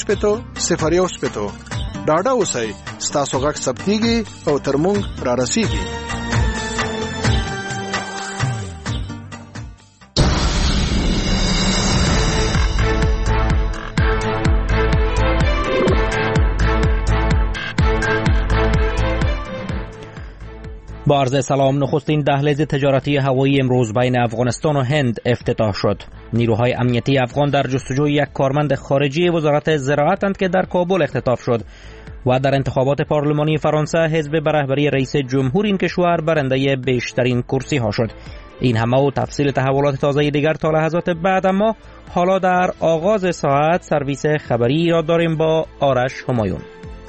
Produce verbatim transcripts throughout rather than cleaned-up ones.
شپېته صفر یو شپېته. ډاډه اوسئ، ستاسو غږ ثبتېږي او تر موږ را رسېږي. با عرض سلام، نخستین دهلیز تجارتی هوایی امروز بین افغانستان و هند افتتاح شد. نیروهای امنیتی افغان در جستجوی یک کارمند خارجی وزارت زراعتند که در کابل اختطاف شد و در انتخابات پارلمانی فرانسه حزب به رهبری رئیس جمهور این کشور برنده بیشترین کرسی ها شد. این همه و تفصیل تحولات تازه دیگر تا لحظات بعد، اما حالا در آغاز ساعت سرویس خبری را داریم با آرش همایون.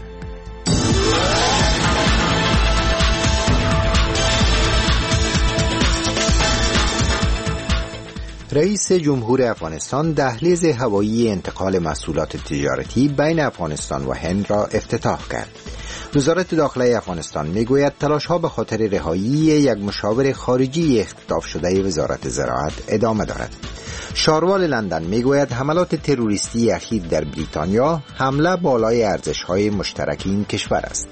رئیس جمهور افغانستان دهلیز هوایی انتقال محصولات تجارتی بین افغانستان و هند را افتتاح کرد. وزارت داخله افغانستان میگوید تلاش‌ها به خاطر رهایی یک مشاور خارجی اختطاف شده وزارت زراعت ادامه دارد. شاروال لندن میگوید حملات تروریستی اخیر در بریتانیا حمله بالای ارزش‌های مشترک این کشور است.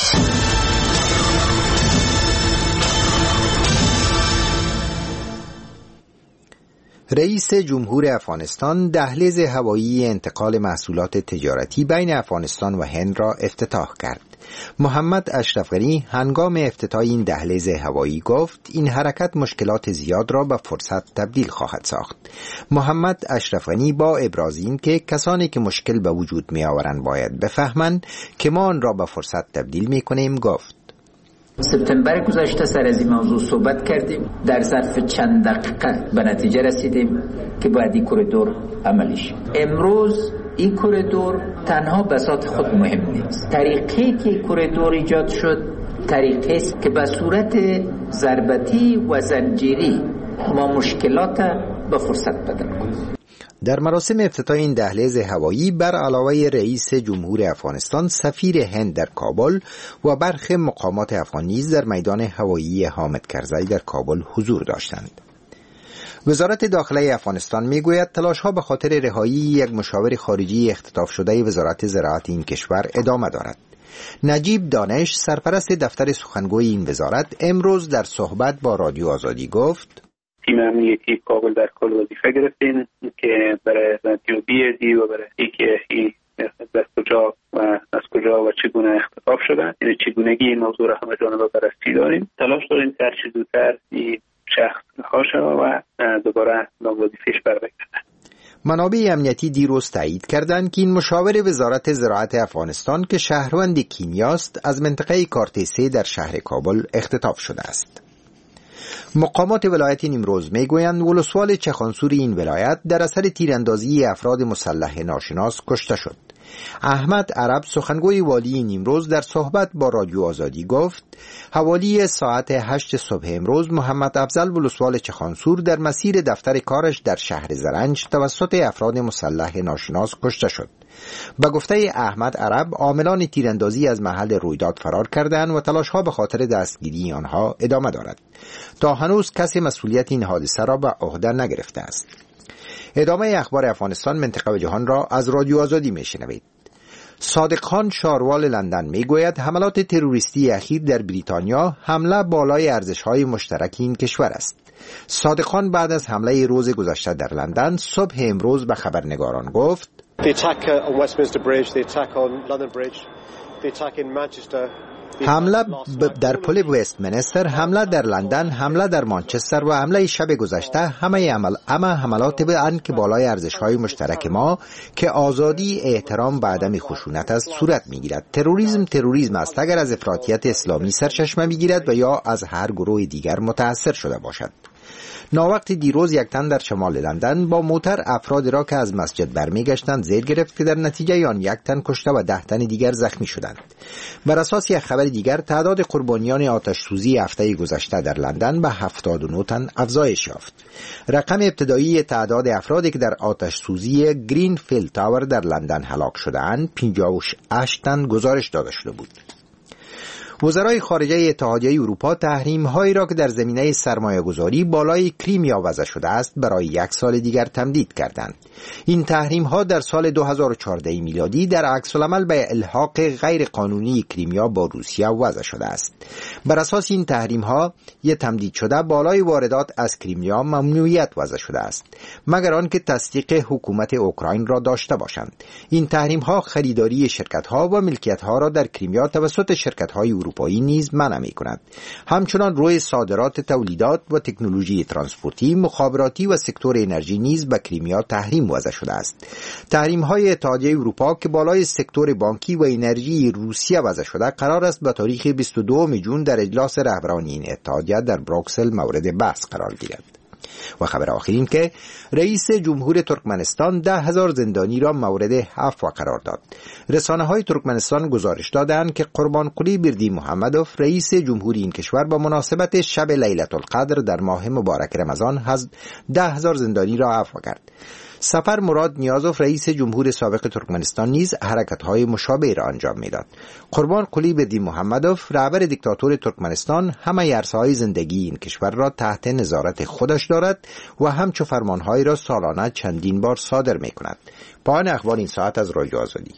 رئیس جمهور افغانستان دهلیز هوایی انتقال محصولات تجارتی بین افغانستان و هند را افتتاح کرد. محمد اشرف غنی هنگام افتتاح این دهلیز هوایی گفت این حرکت مشکلات زیاد را به فرصت تبدیل خواهد ساخت. محمد اشرف غنی با ابراز این که کسانی که مشکل به وجود می آورند باید بفهمند که ما آن را به فرصت تبدیل می کنیم گفت. سپتامبر گذشته سر از این موضوع صحبت کردیم، در ظرف چند دقیقه به نتیجه رسیدیم که باید این کوریدور عملی شه. امروز این کوریدور تنها به ذات خود مهم نیست. طریقی که کوریدور ایجاد شد طریقی است که به صورت ضربتی و زنجیری ما مشکلات به فرصت بدل کنیم. در مراسم افتتاح این دهلیز هوایی بر علاوه رئیس جمهور افغانستان سفیر هند در کابل و برخی مقامات افغان نیز در میدان هوایی حامد کرزی در کابل حضور داشتند. وزارت داخله افغانستان میگوید تلاش‌ها به خاطر رهایی یک مشاور خارجی اختطاف شده وزارت زراعت این کشور ادامه دارد. نجیب دانش سرپرست دفتر سخنگوی این وزارت امروز در صحبت با رادیو آزادی گفت تیم امنیتی کابل در کل وظیفه گرفتین که برای رسیدگی دی و برای اینکه این از کجا و از کجا و چگونه اختطاف شدن، یعنی چگونگی این موضوع را همه جانبه بررسی داریم. تلاش داریم که هر چه زودتر این شخص رها شود و دوباره به وظیفه‌اش برگردد. منابع امنیتی دیروز تایید کردند که این مشاور وزارت زراعت افغانستان که شهروند کینیاست از منطقه کارت سه در شهر کابل اختطاف شده است. مقامات ولایت نیمروز میگویند ولسوال چخانسور این ولایت در اثر تیراندازی افراد مسلح ناشناس کشته شد. احمد عرب سخنگوی والی نیمروز در صحبت با رادیو آزادی گفت حوالی ساعت هشت صبح امروز محمد افضل ولسوال چخانسور در مسیر دفتر کارش در شهر زرنج توسط افراد مسلح ناشناس کشته شد. به گفته احمد عرب عاملان تیراندازی از محل رویداد فرار کردند و تلاش‌ها به خاطر دستگیری آنها ادامه دارد. تا هنوز کسی مسئولیت این حادثه را به عهده نگرفته است. ادامه اخبار افغانستان، منطقه و جهان را از رادیو آزادی میشنوید. صادق خان شاروال لندن میگوید حملات تروریستی اخیر در بریتانیا حمله بالای ارزش‌های مشترک این کشور است. صادق خان بعد از حمله روز گذشته در لندن صبح امروز به خبرنگاران گفت The attack on Westminster Bridge, the attack on London Bridge, the attack in Manchester. حمله در پل وستمنستر، حمله در لندن، حمله در مانچستر و حمله شب گذشته همه عمل اما حملات به ان که بالای ارزش‌های مشترک ما که آزادی، احترام و عدم خشونت است صورت می‌گیرد. تروریسم تروریسم است اگر از افراطیت اسلامی سرچشمه می‌گیرد و یا از هر گروه دیگر متأثر شده باشد. ناوقت دیروز یک تن در شمال لندن با موتر افراد را که از مسجد برمیگشتند زیر گرفت که در نتیجه آن یک تن کشته و ده تن دیگر زخمی شدند. بر اساس یک خبر دیگر تعداد قربانیان آتش سوزی هفته گذشته در لندن به هفتاد و نه تن افزایش یافت. رقم ابتدایی تعداد افرادی که در آتش سوزی گرینفیلد تاور در لندن هلاک شده‌اند پنجاه و هشت تن گزارش داده شده بود. وزرای خارجه اتحادیه اروپا تحریم‌هایی را که در زمینه سرمایه‌گذاری بالای کریمیا وضع شده است برای یک سال دیگر تمدید کردند. این تحریم‌ها در سال دو هزار و چهارده میلادی در عکس العمل به الحاق غیر قانونی کریمیا با روسیه وضع شده است. بر اساس این تحریم‌ها یک تمدید شده بالای واردات از کریمیا ممنوعیت وضع شده است مگر آنکه تصدیق حکومت اوکراین را داشته باشند. این تحریم‌ها خریداری شرکت‌ها و ملکیت‌ها را در کریمیا توسط شرکت‌های اروپایی نیز منع می‌کند. همچنان روی صادرات تولیدات و تکنولوژی ترانسپورتی، مخابراتی و سکتور انرژی نیز به کریمیا تحریم وضع شده است. تحریم‌های اتحادیه اروپا که بالای سکتور بانکی و انرژی روسیه وضع شده قرار است به تاریخ بیست و دوم ژوئن در اجلاس رهبران این اتحادیه در بروکسل مورد بحث قرار گیرد. و خبر آخر این که رئیس جمهور ترکمنستان ده هزار زندانی را مورد عفو قرار داد. رسانه های ترکمنستان گزارش دادند که قربانقلی بردیمحمدوف رئیس جمهور این کشور با مناسبت شب لیلة القدر در ماه مبارک رمضان ده هزار زندانی را عفو کرد. سفر مراد نیازوف رئیس جمهور سابق ترکمنستان نیز حرکت‌های مشابه را انجام می‌داد. قربانقلی بردیمحمدوف رهبر دیکتاتور ترکمنستان همه عرصه‌های زندگی این کشور را تحت نظارت خودش دارد و همچو فرمان‌های را سالانه چندین بار صادر می‌کند. پایان اخبار این ساعت از رادیو آزادی.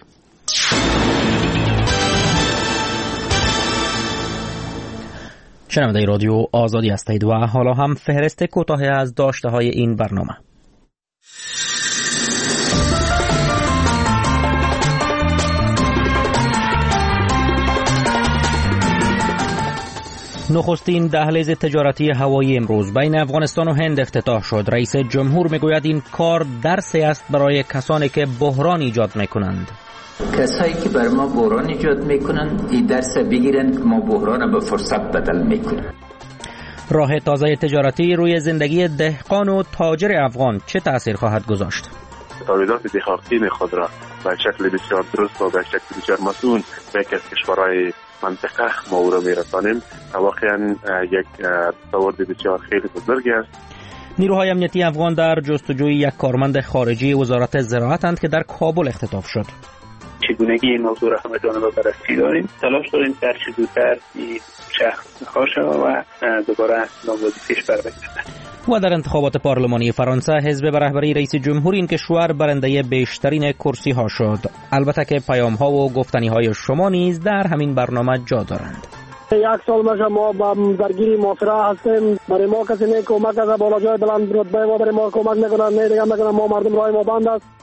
شنونده رادیو آزادی هستید و حالا هم فهرست کوتاهی از داشته‌های این برنامه. نخستین دهلیز تجارتی هوایی امروز بین افغانستان و هند افتتاح شد. رئیس جمهور میگوید این کار درسی است برای کسانی که بحران ایجاد میکنند. کسایی که بر ما بحران ایجاد میکنند این درس بگیرن که ما بحران به فرصت بدل میکنیم. راه تازه تجارتی روی زندگی دهقان و تاجر افغان چه تأثیر خواهد گذاشت؟ تولیدات دهقانی خود را به شکل بسیار درست و به شکل بسیار مسئول به کشورهای منطقه ما او را میرسانیم. واقعا یک دستاورد بسیار خیلی بزرگی است. نیروهای امنیتی افغان در جستجوی یک کارمند خارجی وزارت زراعتند که در کابل اختطاف شد. چگونگی این موضوع را همه جانبه بررسی داریم. تلاش داریم که هرچه زودتر این شخص رها شود و دوباره نامزدی پیش برود. و در انتخابات پارلمانی فرانسه حزب به رهبری رئیس جمهور این کشور برنده بیشترین کرسی ها شد. البته که پیام ها و گفتنی های شما نیز در همین برنامه جا دارند. یک سال میشه ما درگیری محاصره هستیم. برای ما کسی نه کمک از بالا جای بلند رتبه ما برای ما کمک نکنند، نه دیگه میکنند. ما مردم راه ما بند است.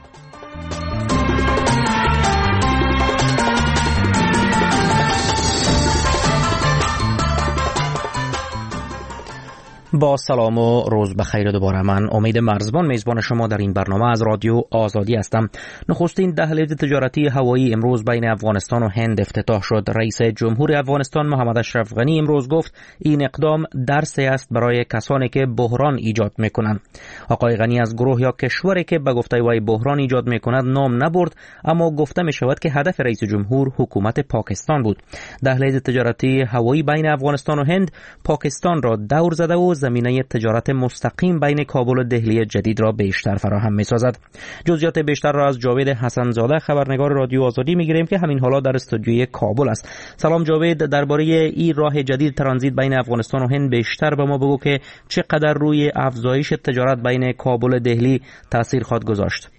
با سلام و روز بخیر دوباره. من امید مرزبان میزبان شما در این برنامه از رادیو آزادی هستم. نخستین دهلیز تجارتی هوایی امروز بین افغانستان و هند افتتاح شد. رئیس جمهور افغانستان محمد اشرف غنی امروز گفت این اقدام درسی است برای کسانی که بحران ایجاد میکنند. آقای غنی از گروه یا کشوری که به گفته وی بحران ایجاد میکند نام نبرد، اما گفته می شود که هدف رئیس جمهور حکومت پاکستان بود. دهلیز تجارتی هوایی بین افغانستان و هند پاکستان را دور زده و زمینه تجارت مستقیم بین کابل و دهلی جدید را بیشتر فراهم می‌سازد. جزئیات بیشتر را از جاوید حسنزاده خبرنگار رادیو آزادی می‌گیریم که همین حالا در استودیوی کابل است. سلام جاوید، درباره این راه جدید ترانزیت بین افغانستان و هند بیشتر به ما بگو که چقدر روی افزایش تجارت بین کابل و دهلی تاثیر خواهد گذاشت.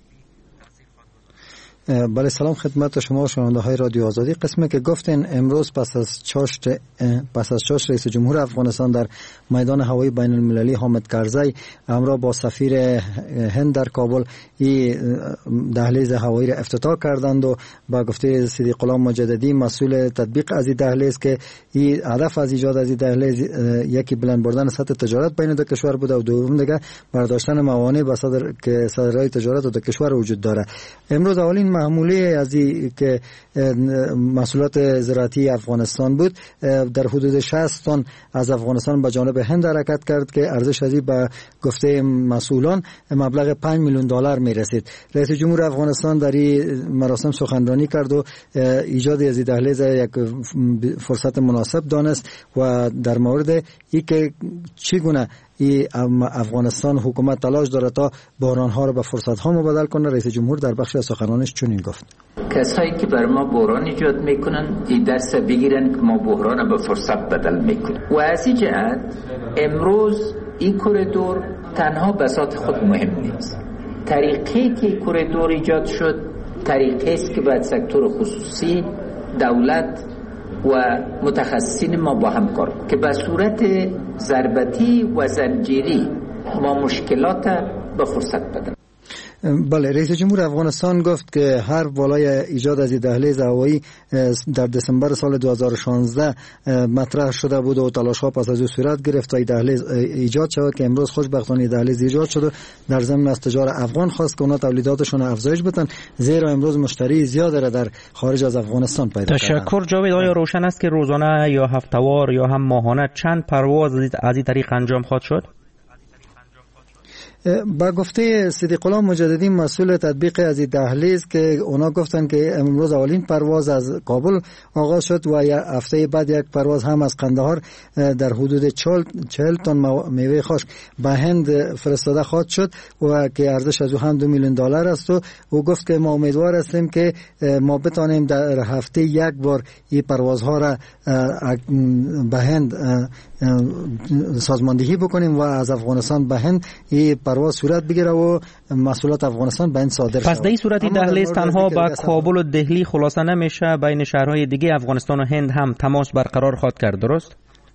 بله، سلام خدمت شما شنونده های رادیو آزادی. قسمی که گفتین امروز پس از چاشت پس از چاشت رئیس جمهور افغانستان در میدان هوایی بین المللی حامد کرزی همراه با سفیر هند در کابل این دهلیز هوایی را افتتاح کردند و با گفته صدیق غلام مجددی مسئول تطبیق از این دهلیز که این هدف از ایجاد از این دهلیز یکی بلند بردن سطح تجارت بین دو کشور بوده و دوم دیگه برداشتن موانع به صدر که صدرهای تجارت دو کشور وجود داره. امروز اولین معموله از این که محصولات زراعتی افغانستان بود در حدود شصت تن از افغانستان به جانب هند حرکت کرد که ارزش از این به گفته مسئولان مبلغ پنج میلیون دلار می رسید. رئیس جمهور افغانستان در این مراسم سخنرانی کرد و ایجاد از این دهلیز یک فرصت مناسب دانست و در مورد این که چگونه ای افغانستان حکومت تلاش داره تا بحران‌ها را به فرصت‌ها مبدل کنه، رئیس جمهور در بخش از سخنرانیش چنین گفت: کسایی که بر ما بحران ایجاد میکنن این درس بگیرن که ما بحران به فرصت بدل میکنیم. و از این جهت امروز این کوریدور تنها بساط خود مهم نیست. طریقی که کوریدور ایجاد شد طریقی است که باید سکتور خصوصی، دولت و متخصصین ما با هم کار که به صورت ضربتی و زنجیری ما مشکلات به فرصت بدن. بله، رئیس جمهور افغانستان گفت که هر بالای ایجاد از دهلیز هوایی در دسامبر سال دو هزار و شانزده مطرح شده بود و تلاش‌ها پس از او صورت گرفت تا این دهلیز ایجاد شود که امروز خوشبختانه دهلیز ایجاد شده. در ضمن از تجار افغان خواست که اونا تولیداتشون افزایش بدن زیرا امروز مشتری زیاد را در خارج از افغانستان پیدا کردن. تشکر جاوید. آیا روشن است که روزانه یا هفته‌وار یا هم ماهانه چند پرواز از این طریق انجام خواهد شد؟ با گفته صدیق الله مجددی مسئول تطبیق از این دهلیز که اونا گفتن که امروز اولین پرواز از کابل آغاز شد و یا هفته بعد یک پرواز هم از قندهار در حدود چهل تن میوه خشک به هند فرستاده خواهد شد و که ارزش از او هم دو میلیون دلار است. و او گفت که ما امیدوار هستیم که ما بتانیم در هفته یک بار این پروازها را به هند سازماندهی بکنیم و از افغانستان به هند این پرواز صورت بگیره و محصولات افغانستان به این صادر شود. پس در این صورت دهلیز تنها با کابل و دهلی خلاصه نمیشه، بین شهرهای دیگه افغانستان و هند هم تماس برقرار خواهد کرد، درست؟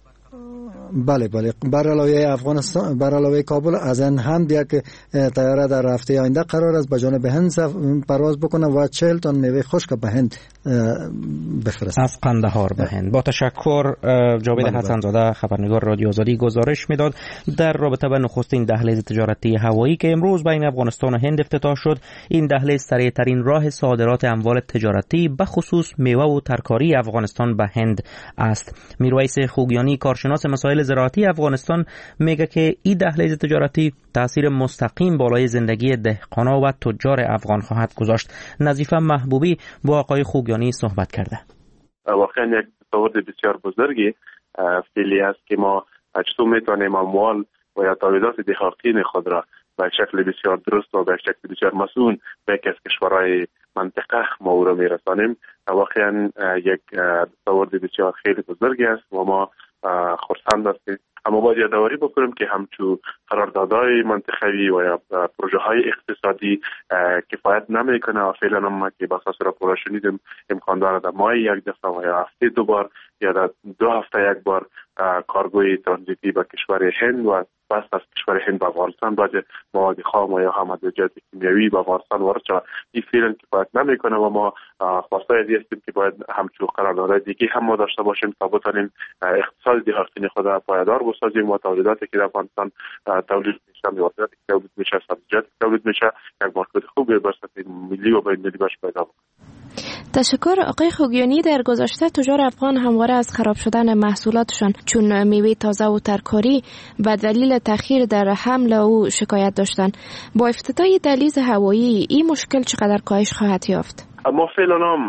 بله بله، بر علاوه افغانستان، بر علاوه کابل از این هم یک طیاره در هفته آینده قرار است به جانب هند پرواز بکنه و چهل تن میوه خشک به هند بفرسته از قندهار به هند. با تشکر. جاوید حسن زاده خبرنگار رادیو آزادی گزارش میداد در رابطه با نخستین دهلیز تجارتی هوایی که امروز بین افغانستان و هند افتتاح شد. این دهلیز سریع ترین راه صادرات اموال تجارتی به خصوص میوه و ترکاری افغانستان به هند است. میرویس خوگیانی کارشناس مسائل زراعتی افغانستان میگه که این دهلیز تجارتی تاثیر مستقیم بالای زندگی دهقانا و تجار افغان خواهد گذاشت. نظیفه محبوبی با آقای خوگیانی صحبت کرده. واقعا یک تصور بسیار بزرگی فعلی است که ما چطور میتونیم اموال و یا تولیدات دهقانی خود را به شکل بسیار درست و به شکل بسیار مسئول به یک از کشورهای منطقه ما او را میرسانیم. واقعا یک تصور بسیار خیلی بزرگی است و ما خرسند هستیم. اما باید یادآوری بکنیم که همچون قراردادهای منطقوی و یا پروژه های اقتصادی کفایت نمیکنه و فعلا هم که با اساس راپورها شنیدیم امکان داره در ماه یک دفعه و یا هفته دو بار یا در دو هفته یک بار کارگوی ترانزیتی به کشور هند و پس از کشور هند به افغانستان باید مواد خام و یا هم ادویات کیمیایی به افغانستان وارد شود. این فعلا کفایت نمیکنه و ما خواسته هستیم که باید همچون قراردادهای دیگه هم ما داشته باشیم تا بتونیم اقتصاد دهقانی خود را پایدار بسازیم و تولیداتی که در افغانستان تولید میشه، میوه‌جات که تولید میشه، سبزیجات که تولید میشه یک مارکت خوبی بر سطح ملی و بین‌المللی باش پیدا بکنه. تشکر. آقای خوگیانی، در گذشته تجار افغان همواره از خراب شدن محصولاتشان چون میوه تازه و ترکاری به دلیل تأخیر در حمل او شکایت داشتند. با افتتاح دهلیز هوایی این مشکل چقدر کاهش خواهد یافت؟ ما فعلا هم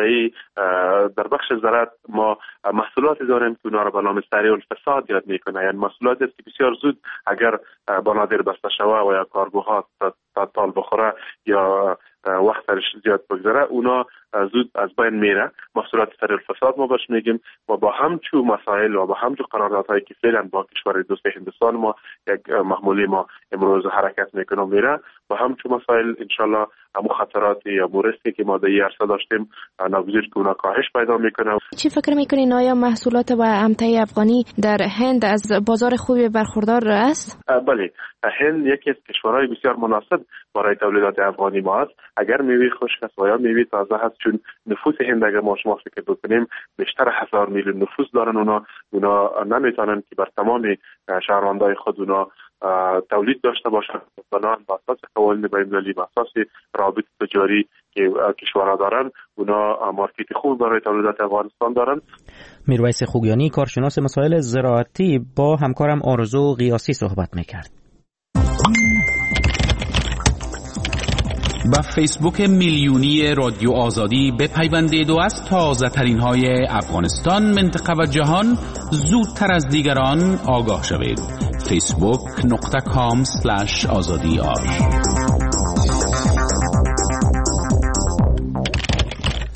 در بخش زراعت ما محصولاتی داریم که اونا را به نام سریع الفساد یاد میکنه، یعنی محصولاتی است که بسیار زود اگر بنادر بسته شوه و یا کارگوها تال بخوره یا وقت سرش زیاد بگذره اونا زود از بین میره. محصولات سریع الفساد ما باش میگیم و با همچون مسائل و با همچون قراردادهایی که فعلا با کشور دوست هندوستان ما یک محمولی ما امروز حرکت میکنه میره با همچون مسائل انشالله مخاطرات یا مورسی که ما در این عرصه داشتیم ناگزیر که اونا کاهش پیدا میکنه. چی فکر میکنین آیا محصولات و امتای افغانی در هند از بازار خوبی برخوردار است؟ بله، هند یکی از کشورهای بسیار مناسب برای تولیدات افغانی ما است. اگر میوه خشک است و یا میوه تازه هست، چون نفوس هند اگر ما شما فکر بکنیم بیشتر هزار میلیون نفوس دارن، اونا اونا نمیتونن که بر تمام شهروندای خود اونا تولید داشته باشند. بنابراین با اساس قوانین بین‌المللی و اساس روابط تجاری که کشورها دارن اونا مارکت خوب برای تولیدات افغانستان دارن. میرویس خوگیانی کارشناس مسائل زراعتی با همکارم آرزو قیاسی صحبت میکرد. با فیسبوک میلیونی رادیو آزادی بپیوندید و از تازه ترین های افغانستان، منطقه و جهان زودتر از دیگران آگاه شوید. فیسبوک نقطه کام سلش آزادی آر.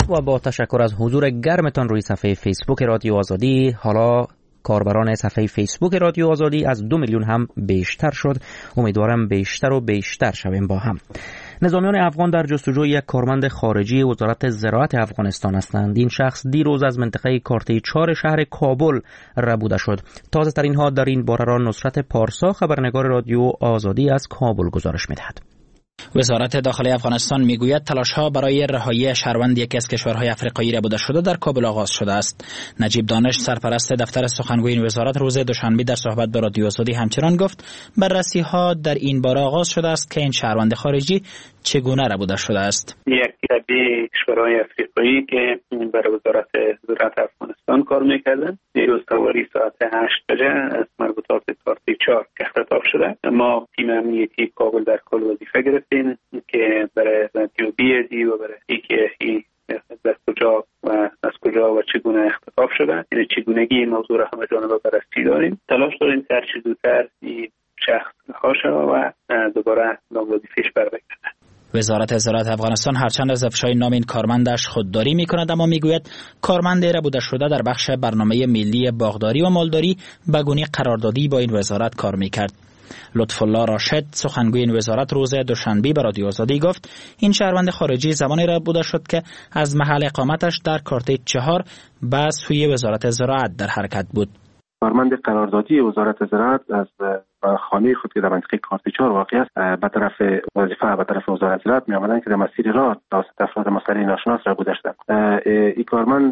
و با تشکر از حضور گرمتان روی صفحه فیسبوک رادیو آزادی، حالا کاربران صفحه فیسبوک رادیو آزادی از دو میلیون هم بیشتر شد. امیدوارم بیشتر و بیشتر شویم با هم. نظامیان افغان در جستجوی یک کارمند خارجی وزارت زراعت افغانستان هستند. این شخص دیروز از منطقه کارته چهار شهر کابل ربوده شد. تازه ترین ها در این باره را نصرت پارسا، خبرنگار رادیو آزادی از کابل گزارش می‌دهد. وزارت داخلی افغانستان میگوید تلاش‌ها برای رهایی شهروند یکی از کشورهای افریقایی ربوده شده در کابل آغاز شده است. نجیب دانش، سرپرست دفتر سخنگوی این وزارت، روز دوشنبه در صحبت با رادیو آزادی همچنان گفت بررسی‌ها در این باره آغاز شده است که این شهروند خارجی چگونه ربوده شده است. یک تبع کشورهای افریقایی که برای وزارت زراعت افغانستان کار می‌کردند، دیروز سواری ساعت هشت بجه از مربوطات کارته چهار اختطاف شده. ما تیم امنیتی کابل در کل وظیفه گرفتیم که برای رسیدگی دی و برای اینکه این از کجا و از کجا و چگونه اختطاف شده، یعنی چگونگی این موضوع را همه جانبه بررسی داریم. تلاش داریم که هر چه زودتر این شخص رها شود و دوباره به وظیفه‌اش برگردد. وزارت زراعت افغانستان هرچند از افشای نام این کارمندش خودداری می‌کند، اما میگوید کارمند ربوده شده در بخش برنامه ملی باغداری و مالداری به گونه قراردادی با این وزارت کار می‌کرد. لطف الله راشد، سخنگوی این وزارت، روز دوشنبه به رادیو آزادی گفت این شهروند خارجی زمانی ربوده شد که از محل اقامتش در کارته چهار به سوی وزارت زراعت در حرکت بود. کارمند قراردادی وزارت زراعت از خانه خود که در منطقه کارته چهار واقع است به طرف وظیفه به طرف وزارت زراعت می آمدند که در مسیر راه توسط افراد مسئله ناشناس را بوده شدند. این کارمند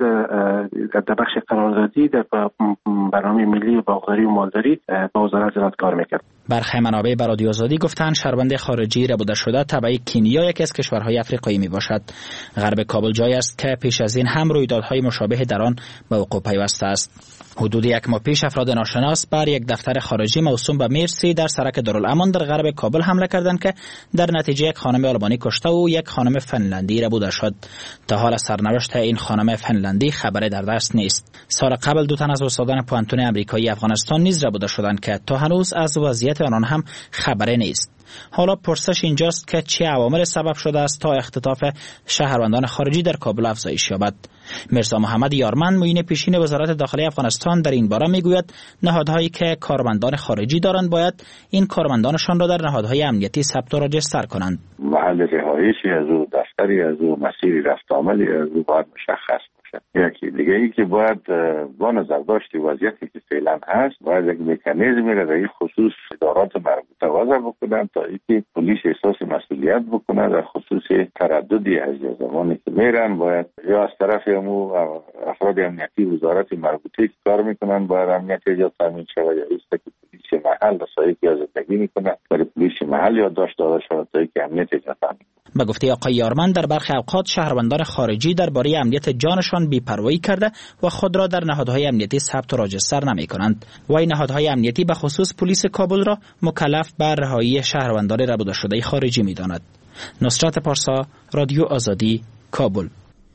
در بخش قراردادی در برنامه ملی باغداری و مالداری با وزارت زراعت کار میکرد. برخی منابع به رادیو آزادی گفتند شهروند خارجی ربوده شده تبع کنیا، یکی از کشورهای افریقایی می باشد. غرب کابل جایی است که پیش از این هم رویدادهای مشابه در آن به وقوع پیوسته است. حدود یک ماه پیش افراد ناشناس بر یک دفتر خارجی موسوم به مرسی در سرک دارالامان در غرب کابل حمله کردند که در نتیجه یک خانم آلمانی کشته و یک خانم فنلندی ربوده شد. تا حال سرنوشت این خانم فنلندی خبری در دست نیست. سال قبل دو تن از استادان پوانتون آمریکایی افغانستان نیز ربوده شدند که تا هنوز از وضعیت آنان هم خبری نیست. حالا پرسش اینجاست که چه عوامل سبب شده است تا اختطاف شهروندان خارجی در کابل افزایش یابد. مرزا محمد یارمن، معین پیشین وزارت داخلی افغانستان، در این باره میگوید نهادهایی که کارمندان خارجی دارند باید این کارمندانشان را در نهادهای امنیتی ثبت و راجستر کنند. محل رهایشی از او، دفتری از او، مسیری رفت آمدی از او باید مشخص باشد. یکی دیگه ای که باید با نظر داشت وضعیتی که فعلا هست باید یک مکانیزمی را در این خصوص ادارات مربوطه وضع بکنند تا اینکه پلیس احساس مسئولیت بکنه در خصوص ترددی از زمانی که میرن باید یا از طرف امو افراد امنیتی وزارت مربوطه که کار میکنن باید امنیت ایجاد تامین شود یا است که پلیس محل رسایی که زندگی میکنه برای پلیس محل یادداشت داده شود تا اینکه امنیت ایجاد تامین. به گفته آقای یارمن در برخی اوقات شهروندان خارجی درباره امنیت جانشان بی‌پروایی کرده و خود را در نهادهای امنیتی ثبت و راجستر نمی‌کنند و این نهادهای امنیتی به خصوص پلیس کابل را مکلف به رهایی شهروندان ربوده شده خارجی می‌داند. نصرت پارسا، رادیو آزادی، کابل.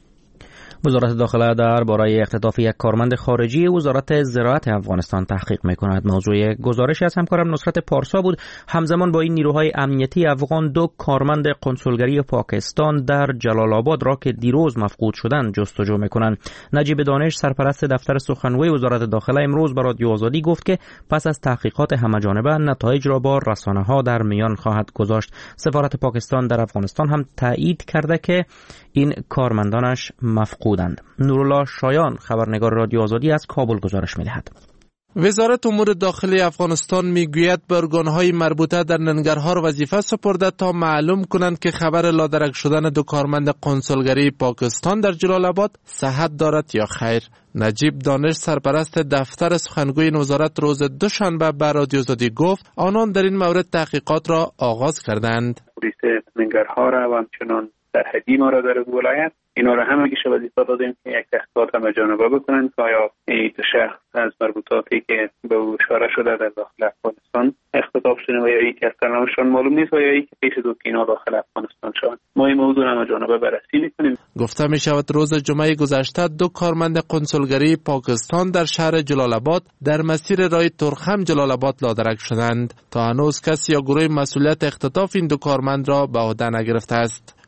وزارت داخله در باره اختطاف یک کارمند خارجی وزارت زراعت افغانستان تحقیق می‌کند. موضوع گزارشی از همکارم نصرت پارسا بود. همزمان با این نیروهای امنیتی افغان دو کارمند قنسولگری پاکستان در جلال آباد را که دیروز مفقود شدند جستجو می‌کنند. نجیب دانش، سرپرست دفتر سخنگوی وزارت داخله، امروز به رادیو آزادی گفت که پس از تحقیقات همه‌جانبه نتایج را با رسانه‌ها در میان خواهد گذاشت. سفارت پاکستان در افغانستان هم تایید کرده که این کارمندانش مفقودند. نورالله شایان، خبرنگار رادیو آزادی، از کابل گزارش می‌دهد. وزارت امور داخلی افغانستان میگوید به ارگان‌های مربوطه در ننگرهار وظیفه سپرده تا معلوم کنند که خبر لادرک شدن دو کارمند قنسولگری پاکستان در جلال آباد صحت دارد یا خیر. نجیب دانش، سرپرست دفتر سخنگوی این وزارت، روز دوشنبه به رادیو آزادی گفت آنان در این مورد تحقیقات را آغاز کردند. پلیس ننگرهار و همچنان سرحدی ما را در ولایت اینا را هم میشه وظیفه دادیم که یک تحقیقات هم جانبه بکنن که آیا این شخص از مربوطاتی که به او اشاره شده در داخل افغانستان اختطاف شده و یا این که از سرنوشتشان معلوم نیست و یا این که پیش دو که اینا داخل افغانستان شدن. ما این موضوع هم جانبه بررسی میکنیم. گفته می شود روز جمعه گذشته دو کارمند قنسولگری پاکستان در شهر جلال آباد در مسیر راه ترخم جلال آباد لادرک شدند. تا هنوز کسی یا گروه مسئولیت اختطاف این دو کارمند را به عهده نگرفته است.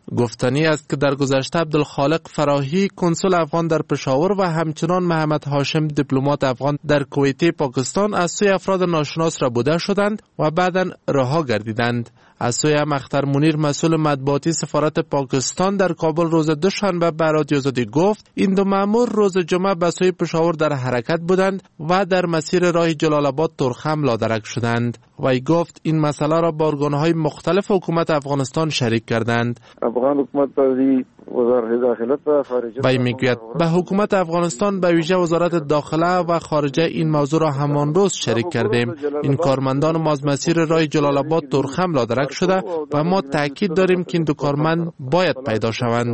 گفتنی است که در گذشته عبدالخالق فراهی کنسول افغان در پشاور و همچنان محمد هاشم دیپلمات افغان در کویت پاکستان از سوی افراد ناشناس ربوده شدند و بعداً رها گردیدند. از سوی هم اختر منیر مسئول مطبوعاتی سفارت پاکستان در کابل روز دوشنبه به رادیو آزادی گفت این دو مأمور روز جمعه به سوی پشاور در حرکت بودند و در مسیر راه جلال آباد ترخم لادرک شدند. وی گفت این مسئله را با ارگان‌های مختلف حکومت افغانستان شریک کردند. افغان حکومت به وزارت داخله و خارجه وی میگوید به حکومت افغانستان به ویژه وزارت داخله و خارجه این موضوع را همان روز شریک کردیم. این کارمندان ما از مسیر راه جلال آباد ترخم لادرک شده و ما تاکید داریم که این دو کارمند باید پیدا شوند.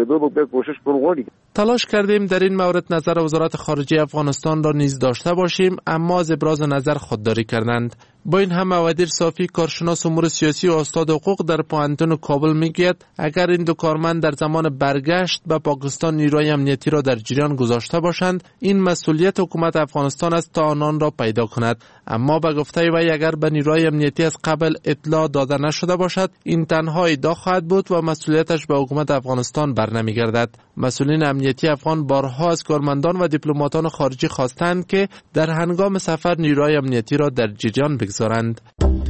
تلاش کردیم در این مورد نظر وزارت خارجه افغانستان را نیز داشته باشیم، اما از ابراز نظر خودداری کردند. با این همه ودیر صافی کارشناس امور سیاسی و استاد حقوق در پوهنتون کابل میگوید اگر این دو کارمند در زمان برگشت به پاکستان نیروی امنیتی را در جریان گذاشته باشند، این مسئولیت حکومت افغانستان است تا آنان را پیدا کند. اما به گفته وی اگر به نیروی امنیتی از قبل اطلاع داده نشده باشد، این تنها ادعا خواهد بود و مسئولیتش به حکومت افغانستان برنمیگردد. مسئولین امنیتی افغان بارها از کارمندان و دیپلماتان خارجی خواستند که در هنگام سفر نیروی امنیتی را در جریان بگذارند.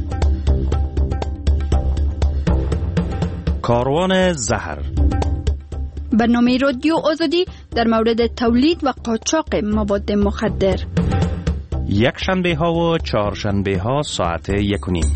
کاروان زهر، برنامه رادیو آزادی در مورد تولید و قاچاق مواد مخدر، یک شنبه ها و چهار شنبه ها ساعت یک و نیم.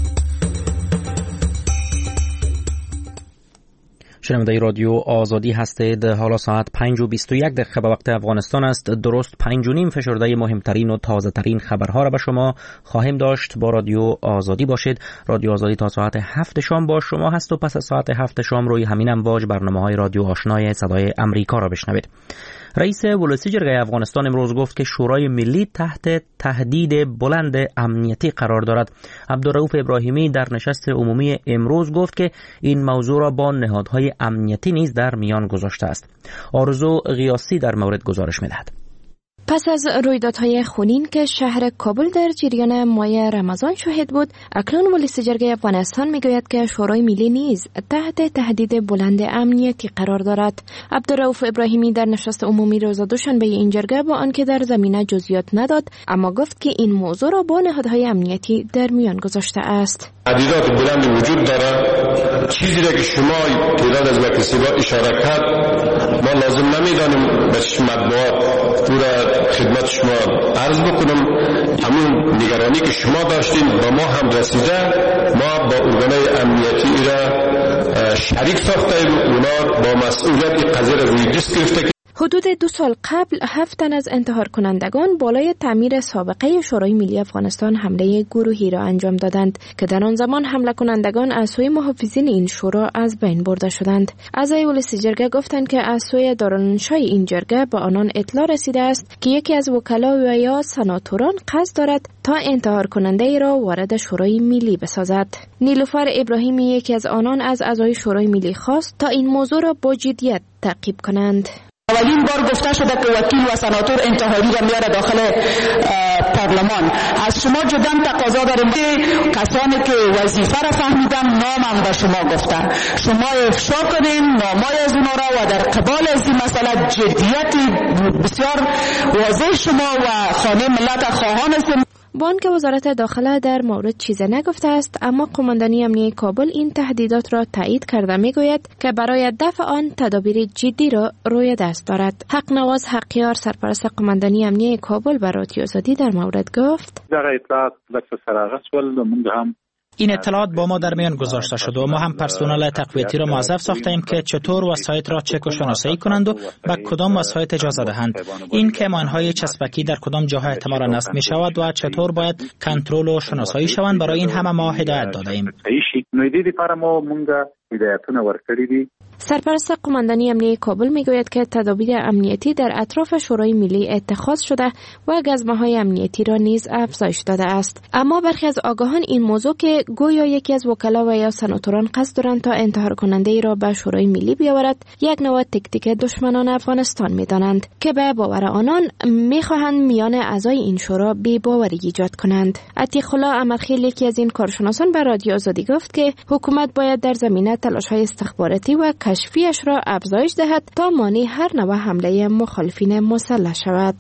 شنونده رادیو آزادی هستید. حالا ساعت پنج و بیست و یک دقیقه به وقت افغانستان است. درست پنج و نیم فشرده مهمترین و تازه ترین خبرها را به شما خواهیم داشت. با رادیو آزادی باشید. رادیو آزادی تا ساعت هفت شام با شما هست و پس از ساعت هفت شام روی همین امواج برنامه های رادیو آشنای صدای امریکا را بشنوید. رئیس ولسی جرگه افغانستان امروز گفت که شورای ملی تحت تهدید بلند امنیتی قرار دارد. عبدالرؤوف ابراهیمی در نشست عمومی امروز گفت که این موضوع را با نهادهای امنیتی نیز در میان گذاشته است. آرزو غیاسی در مورد گزارش می‌دهد. پس از رویدادهای خونین که شهر کابل در جریان ماه رمضان شاهد بود، اکنون ولسی جرگه افغانستان میگوید که شورای ملی نیز تحت تهدید بلند امنیتی قرار دارد. عبدالرؤوف ابراهیمی در نشست عمومی روز دوشنبه این جرگه با آنکه در زمینه جزئیات نداد، اما گفت که این موضوع را با نهادهای امنیتی در میان گذاشته است. تهدیدات بلند وجود دارد. چیزی را که شما تعداد از مکتسبات اشاره کرد ما لازم نمیدانیم به مطبوعات پورا خدمت شما عرض بکنم. همون نگرانی که شما داشتین با ما هم رسیده. ما با ارگانهای امنیتی را شریک ساختیم. اونا با مسئولیت قضیه را روی دست گرفته. حدود دو سال قبل هفت تن از انتحار کنندگان بالای تعمیر سابقه شورای ملی افغانستان حمله گروهی را انجام دادند که در آن زمان حمله کنندگان از سوی محافظین این شورا از بین برده شدند. اعضای ولسی جرگه گفتند که از سوی دارالانشای این جرگه با آنان اطلاع رسیده است که یکی از وکلا و یا سناتوران قصد دارد تا انتحار کننده را وارد شورای ملی بسازد. نیلوفر ابراهیمی یکی از آنان از اعضای شورای ملی خواست تا این موضوع را با جدیت تعقیب کنند. اولین بار گفته شده که وکیل و سناتور انتحاری را میاره داخل پارلمان. از شما جدا تقاضا داریم که کسانی که وظیفه را فهمیدن نامم به شما گفتن، شما افشا کنین نامای از اونا را و در قبال از این مسئله جدیت بسیار واضح شما و خانه ملت خواهان هستیم. با آنکه وزارت داخله در مورد چیزی نگفته است، اما قماندانی امنیتی کابل این تهدیدات را تایید کرده میگوید که برای دفع آن تدابیر جدی را روی دست دارد. حق نواز حقیار سرپرست قماندانی امنیتی کابل به رادیو آزادی در مورد گفت: در اطلاعات لکس سراغت ول من هم این اطلاعات با ما در میان گذاشته شد و ما هم پرسنل تقویتی را موظف ساختیم که چطور وسایط را چک و شناسایی کنند و به کدام وسایط اجازه دهند. این کمانهای چسبکی در کدام جاها احتمالاً نصب می شود و چطور باید کنترل و شناسایی شوند، برای این همه ما هدایت دادیم. سرپرست قماندانی امنیتی کابل میگوید که تدابیر امنیتی در اطراف شورای ملی اتخاذ شده و گزمه‌های امنیتی را نیز افزایش داده است. اما برخی از آگاهان این موضوع که گویا یکی از وکلا و یا سناتوران قصد دارند تا انتحار کننده ای را به شورای ملی بیاورد، یک نوع تکتیک دشمنان افغانستان می‌دانند که به باور آنان می‌خواهند میان اعضای این شورا بی‌باوری ایجاد کنند. عتیق الله امرخیل یکی از این کارشناسان به رادیو آزادی گفت که حکومت باید در زمینه تلاش‌های استخباراتی و کشفیش را افزایش دهد تا مانع هر نوع حمله مخالفین مسلح شود.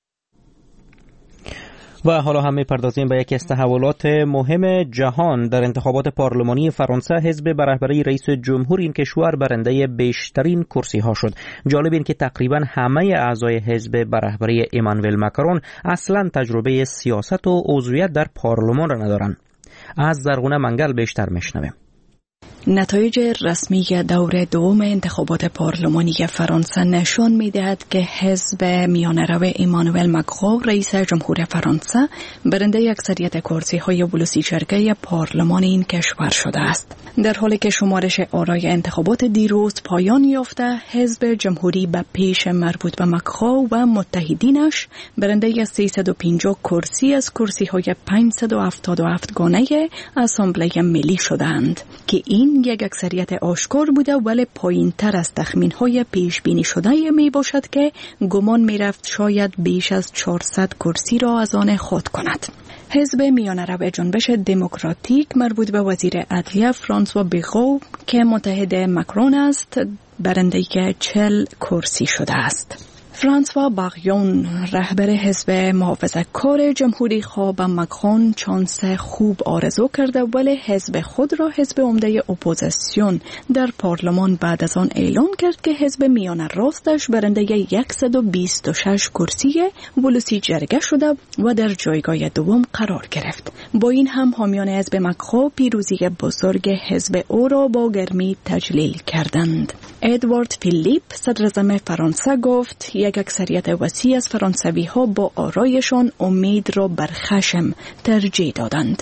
و حالا هم می‌پردازیم به یکی از تحولات مهم جهان. در انتخابات پارلمانی فرانسه حزب به رهبری رئیس جمهور این کشور برنده بیشترین کرسی ها شد. جالب این که تقریبا همه اعضای حزب به رهبری ایمانوئل ماکرون اصلا تجربه سیاست و عضویت در پارلمان را ندارند. از زرغونه منگل بیشتر میشنویم. نتایج رسمی دور دوم انتخابات پارلمانی فرانسه نشان می‌دهد که حزب میانه‌رو ایمانوئل ماکرون رئیس جمهور فرانسه برنده اکثریت کرسی‌های ولوسی جرگه پارلمان این کشور شده است. در حالی که شمارش آرای انتخابات دیروز پایان یافته، حزب جمهوری به پیش مربوط به ماکرون و متحدینش برنده سیصد و پنجاه کرسی از کرسی‌های پانصد و هفتاد و هفت گانه اسامبله ملی شدند که این یک اکثریت آشکار بوده ولی پایین تر از تخمین های پیش بینی شده می باشد که گمان می رفت شاید بیش از چهارصد کرسی را از آن خود کند. حزب میانه‌رو جنبش دموکراتیک مربوط به وزیر عدلیه فرانسوا بیغو که متحد ماکرون است برنده چهل کرسی شده است. فرانسوا باغیون رهبر حزب محافظه‌کار جمهوری خواه به ماکرون شانس خوب آرزو کرده ولی حزب خود را حزب عمده اپوزیسیون در پارلمان بعد از آن اعلام کرد که حزب میانه راستش برنده صد و بیست و شش کرسی ولوسی جرگه شده و در جایگاه دوم قرار گرفت. با این هم حامیان حزب ماکرون پیروزی بزرگ حزب او را با گرمی تجلیل کردند. ادوارد فیلیپ صدراعظم فرانسه گفت یک اکثریت وسیع از فرانسوی ها با آرایشان امید را بر خشم ترجیح دادند.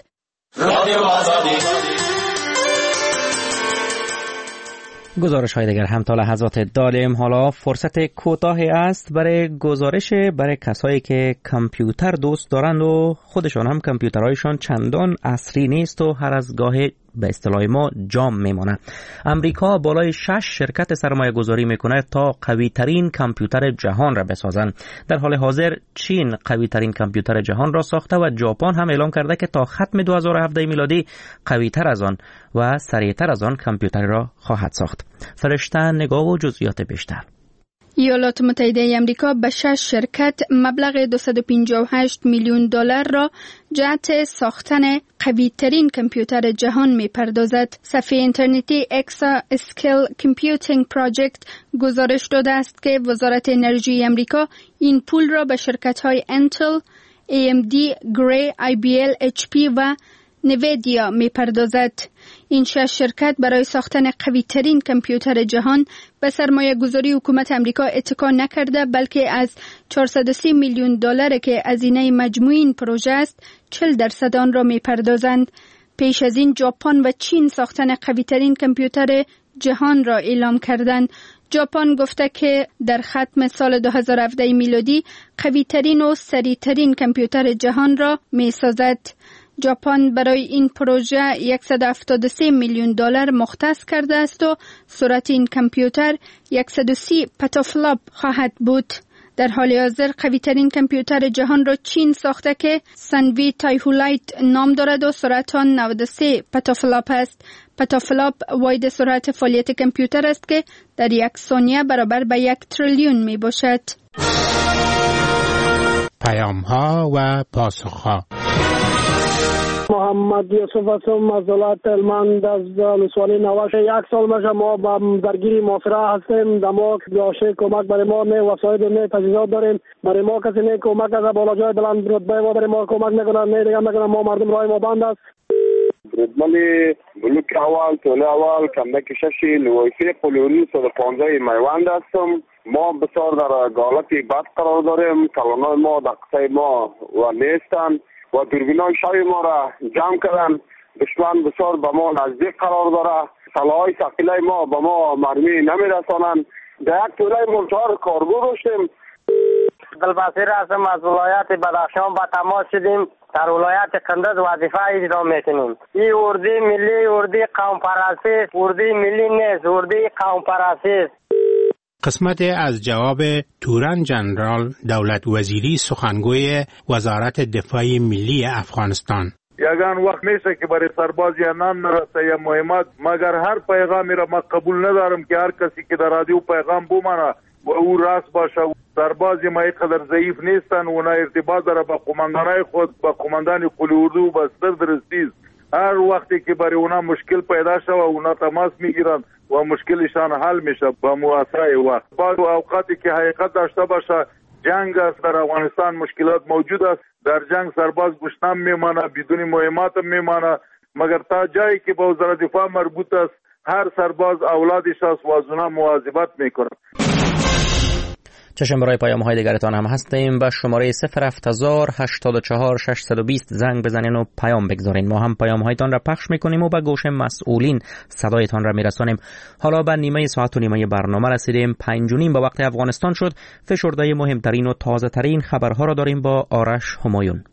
گزارش های دیگر هم تا لحظات داریم. حالا فرصت کوتاهی است برای گزارش برای کسایی که کامپیوتر دوست دارند و خودشان هم کامپیوترهایشان چندان عصری نیست و هر از گاه به اصطلاح ما جام میمونه. امریکا بالای شش شرکت سرمایه گذاری میکنه تا قوی ترین کامپیوتر جهان را بسازند. در حال حاضر چین قوی ترین کامپیوتر جهان را ساخته و ژاپن هم اعلام کرده که تا ختم دو هزار و هفده میلادی قوی تر از آن و سریعتر از آن کامپیوتر را خواهد ساخت. فرشته نگاه و جزئیات بیشتر. ایالات متحده آمریکا به شش شرکت مبلغ دویست و پنجاه و هشت میلیون دلار را جهت ساختن قوی‌ترین کامپیوتر جهان می‌پردازد. صفحه اینترنتی اکسا اسکیل کامپیوتینگ پروژکت گزارش داده است که وزارت انرژی آمریکا این پول را به شرکت‌های انتل، ای ام دی، گری، آی بی ال، اچ پی و نویدیا می‌پردازد. این شش شرکت برای ساختن قوی‌ترین کامپیوتر جهان به سرمایه گذاری حکومت امریکا اتکا نکرده بلکه از چهارصد و سی میلیون دلار که هزینه مجموعی این پروژه است چهل درصد آن را می‌پردازند. پیش از این ژاپن و چین ساختن قوی‌ترین کامپیوتر جهان را اعلام کردند. ژاپن گفته که در ختم سال دو هزار و هفده میلادی قوی‌ترین و سریع‌ترین کامپیوتر جهان را می‌سازد. ژاپن برای این پروژه صد و هفتاد و سه میلیون دلار مختص کرده است و سرعت این کامپیوتر صد و سی پتافلوپ خواهد بود. در حال حاضر قوی ترین کامپیوتر جهان را چین ساخته که سنوی تایهولایت نام دارد و سرعت آن نود و سه پتافلوپ است. پتافلوپ واحد سرعت فعالیت کامپیوتر است که در یک ثانیه برابر به یک تریلیون می باشد. پیام ها و پاسخ ها. محمد یوسف هستم از ولایت هلمند از ولسوالی نواش. یک سال میشه ما با درگیری مافرا هستیم. در ما داشه کمک برای ما نه وسایل نه تجهیزات داریم. برای ما کسی نه کمک از بالا جای بلند رتبه ما برای ما کمک میکنن نه دیگه میکنن. ما مردم راه ما بند است. رتبه بلوک اول طول اول کمک ششی لویفی پولیونی صد و پانزده میوند هستم. ما بسیار در حالت بد قرار داریم. کلانای ما در قصه ما و نیستن و دوربینای شای ما را جمع کردن. دشمن بسیار به ما نزدیک قرار داره. سلاح‌های ثقیله ما به ما مرمی نمیرسانند. در یک توله ملچار کارگو داشتیم. دلبصیر هستم، از ولایت بدخشان با تماس شدیم. در ولایت قندز وظیفه اجرا میکنیم. این اردی ملی، اردی قوم پرستی، اردی ملی نیست، اردی قوم پرستی. قسمت از جواب توران جنرال دولت وزیری سخنگوی وزارت دفاع ملی افغانستان. یگان وقت میشه که برای سرباز یا نان نرسه یا مهمات، مگر هر پیغامی را ما قبول ندارم که هر کسی که در رادیو پیغام بمانه و او راست باشه. سربازی ما اینقدر ضعیف نیستن و اونا ارتباط داره با قماندانای خود، با قماندان قلی اردو، با سردرستیز. هر وقتی که برای اونا مشکل پیدا شد اونا تماس میگیرن و مشکلشان حل میشه با مواسای وقت. بعض اوقاتی که حقیقت داشته باشه جنگ است، در افغانستان مشکلات موجود است، در جنگ سرباز گشنم میمانه، بدون مهمات میمانه، مگر تا جایی که به وزارت دفاع مربوط است هر سرباز اولادش است و از اونا مواظبت میکنه. چشم برای پیام های دیگرتان هم هستیم. به شماره صفر هفت هزار هشتاد و چهار ششصد و بیست زنگ بزنین و پیام بگذارین. ما هم پیام هایتان را پخش میکنیم و به گوش مسئولین صدایتان را میرسانیم. حالا به نیمه ساعت و نیمه برنامه رسیدیم. پنج و نیم به وقت افغانستان شد. فشرده مهمترین و تازه ترین خبرها را داریم با آرش همایون.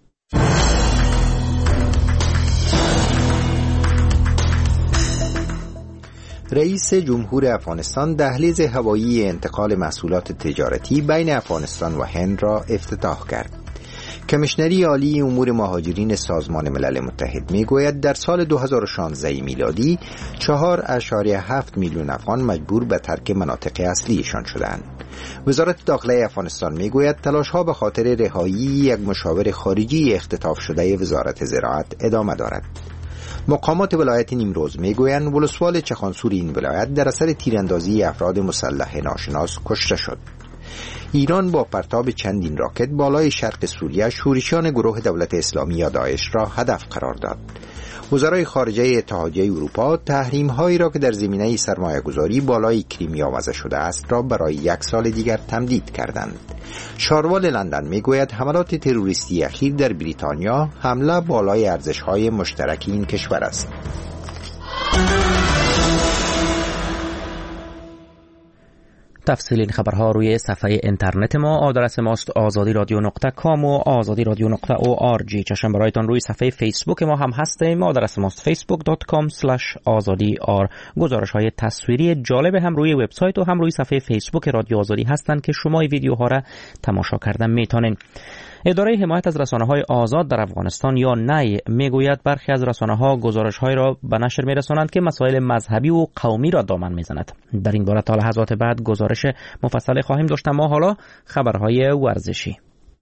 رئیس جمهور افغانستان دهلیز هوایی انتقال محصولات تجارتی بین افغانستان و هند را افتتاح کرد. کمیشنری عالی امور مهاجرین سازمان ملل متحد میگوید در سال دو هزار و شانزده میلادی چهار ممیز هفت میلیون افغان مجبور به ترک مناطق اصلیشان شدند. وزارت داخله افغانستان میگوید تلاش‌ها به خاطر رهایی یک مشاور خارجی اختطاف شده وزارت زراعت ادامه دارد. مقامات ولایت نیمروز میگویند ولسوال چخانسور این ولایت در اثر تیراندازی افراد مسلح ناشناس کشته شد. ایران با پرتاب چندین راکت بالای شرق سوریه شورشیان گروه دولت اسلامی یا داعش را هدف قرار داد. وزرای خارجه اتحادیه اروپا تحریم‌هایی را که در زمینه سرمایه‌گذاری بالای کریمیا وضع شده است را برای یک سال دیگر تمدید کردند. شاروال لندن میگوید حملات تروریستی اخیر در بریتانیا حمله بالای ارزش‌های مشترک این کشور است. تفصیل این خبرها روی صفحه اینترنت ما. آدرس ماست آزادی رادیو نقطه کام و آزادی رادیو نقطه او آر جی. چشم برایتان روی صفحه فیسبوک ما هم هستیم. آدرس ماست فیسبوک دات کام اسلش آزادی آر. گزارش های تصویری جالب هم روی وبسایت و هم روی صفحه فیسبوک رادیو آزادی هستند که شما ویدیوها را تماشا کردن میتونین. اداره حمایت از رسانه‌های آزاد در افغانستان یا نی میگوید برخی از رسانه‌ها گزارش‌هایی را به نشر می‌رسانند که مسائل مذهبی و قومی را دامن می‌زند. در این باره تا لحظات بعد گزارش مفصل خواهیم داشت. ما حالا خبرهای ورزشی.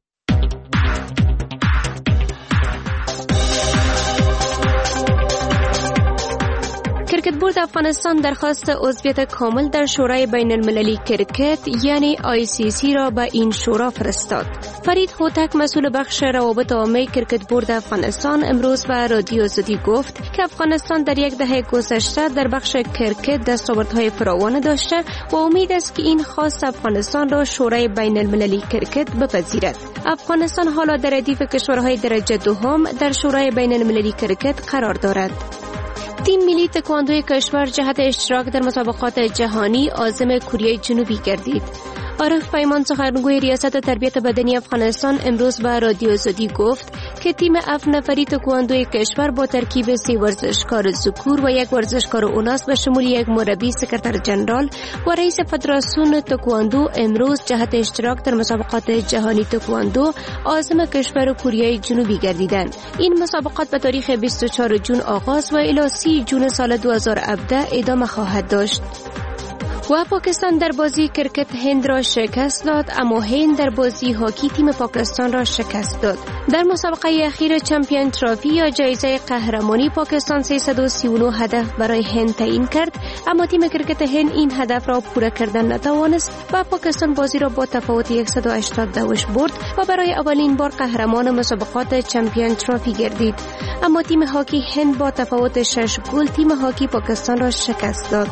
کرکت بورد افغانستان درخواست عضویت کامل در شورای بین المللی کرکت یعنی آی سی سی را به این شورا فرستاد. فرید هوتک مسئول بخش روابط عامه کرکت بورد افغانستان امروز به رادیو آزادی گفت که افغانستان در یک دهه گذشته در بخش کرکت دستاوردهای فراوان داشته و امید است که این خواست افغانستان را شورای بین المللی کرکت بپذیرد. افغانستان حالا در ردیف کشورهای درجه دوم در شورای بین المللی کرکت قرار دارد. تیم ملی تکواندوی کشور جهت اشتراک در مسابقات جهانی عازم کره جنوبی گردید. عارف پیمان سخنگوی ریاست تربیت بدنی افغانستان امروز به رادیو آزادی گفت که تیم هفت نفری تکواندوی کشور با ترکیب سه ورزشکار ذکور و یک ورزشکار اوناث به شمول یک مربی، سکرتر ژنرال و رئیس فدراسیون تکواندو امروز جهت اشتراک در مسابقات جهانی تکواندو عازم کشور کره جنوبی گردیدند. این مسابقات به تاریخ بیست و چهارم ژوئن آغاز و الی سوم ژوئن سال دو هزار و هفده ادامه خواهد داشت. و پاکستان در بازی کرکت هند را شکست داد، اما هند در بازی هاکی تیم پاکستان را شکست داد. در مسابقه اخیر چمپیون ترافی یا جایزه قهرمانی پاکستان سیصد و سی و نه هدف برای هند تعیین کرد، اما تیم کرکت هند این هدف را پورا کردن نتوانست و پاکستان بازی را با تفاوت صد و هشتاد دوش برد و برای اولین بار قهرمان مسابقات چمپیون ترافی گردید. اما تیم هاکی هند با تفاوت شش گل تیم هاکی پاکستان را شکست داد.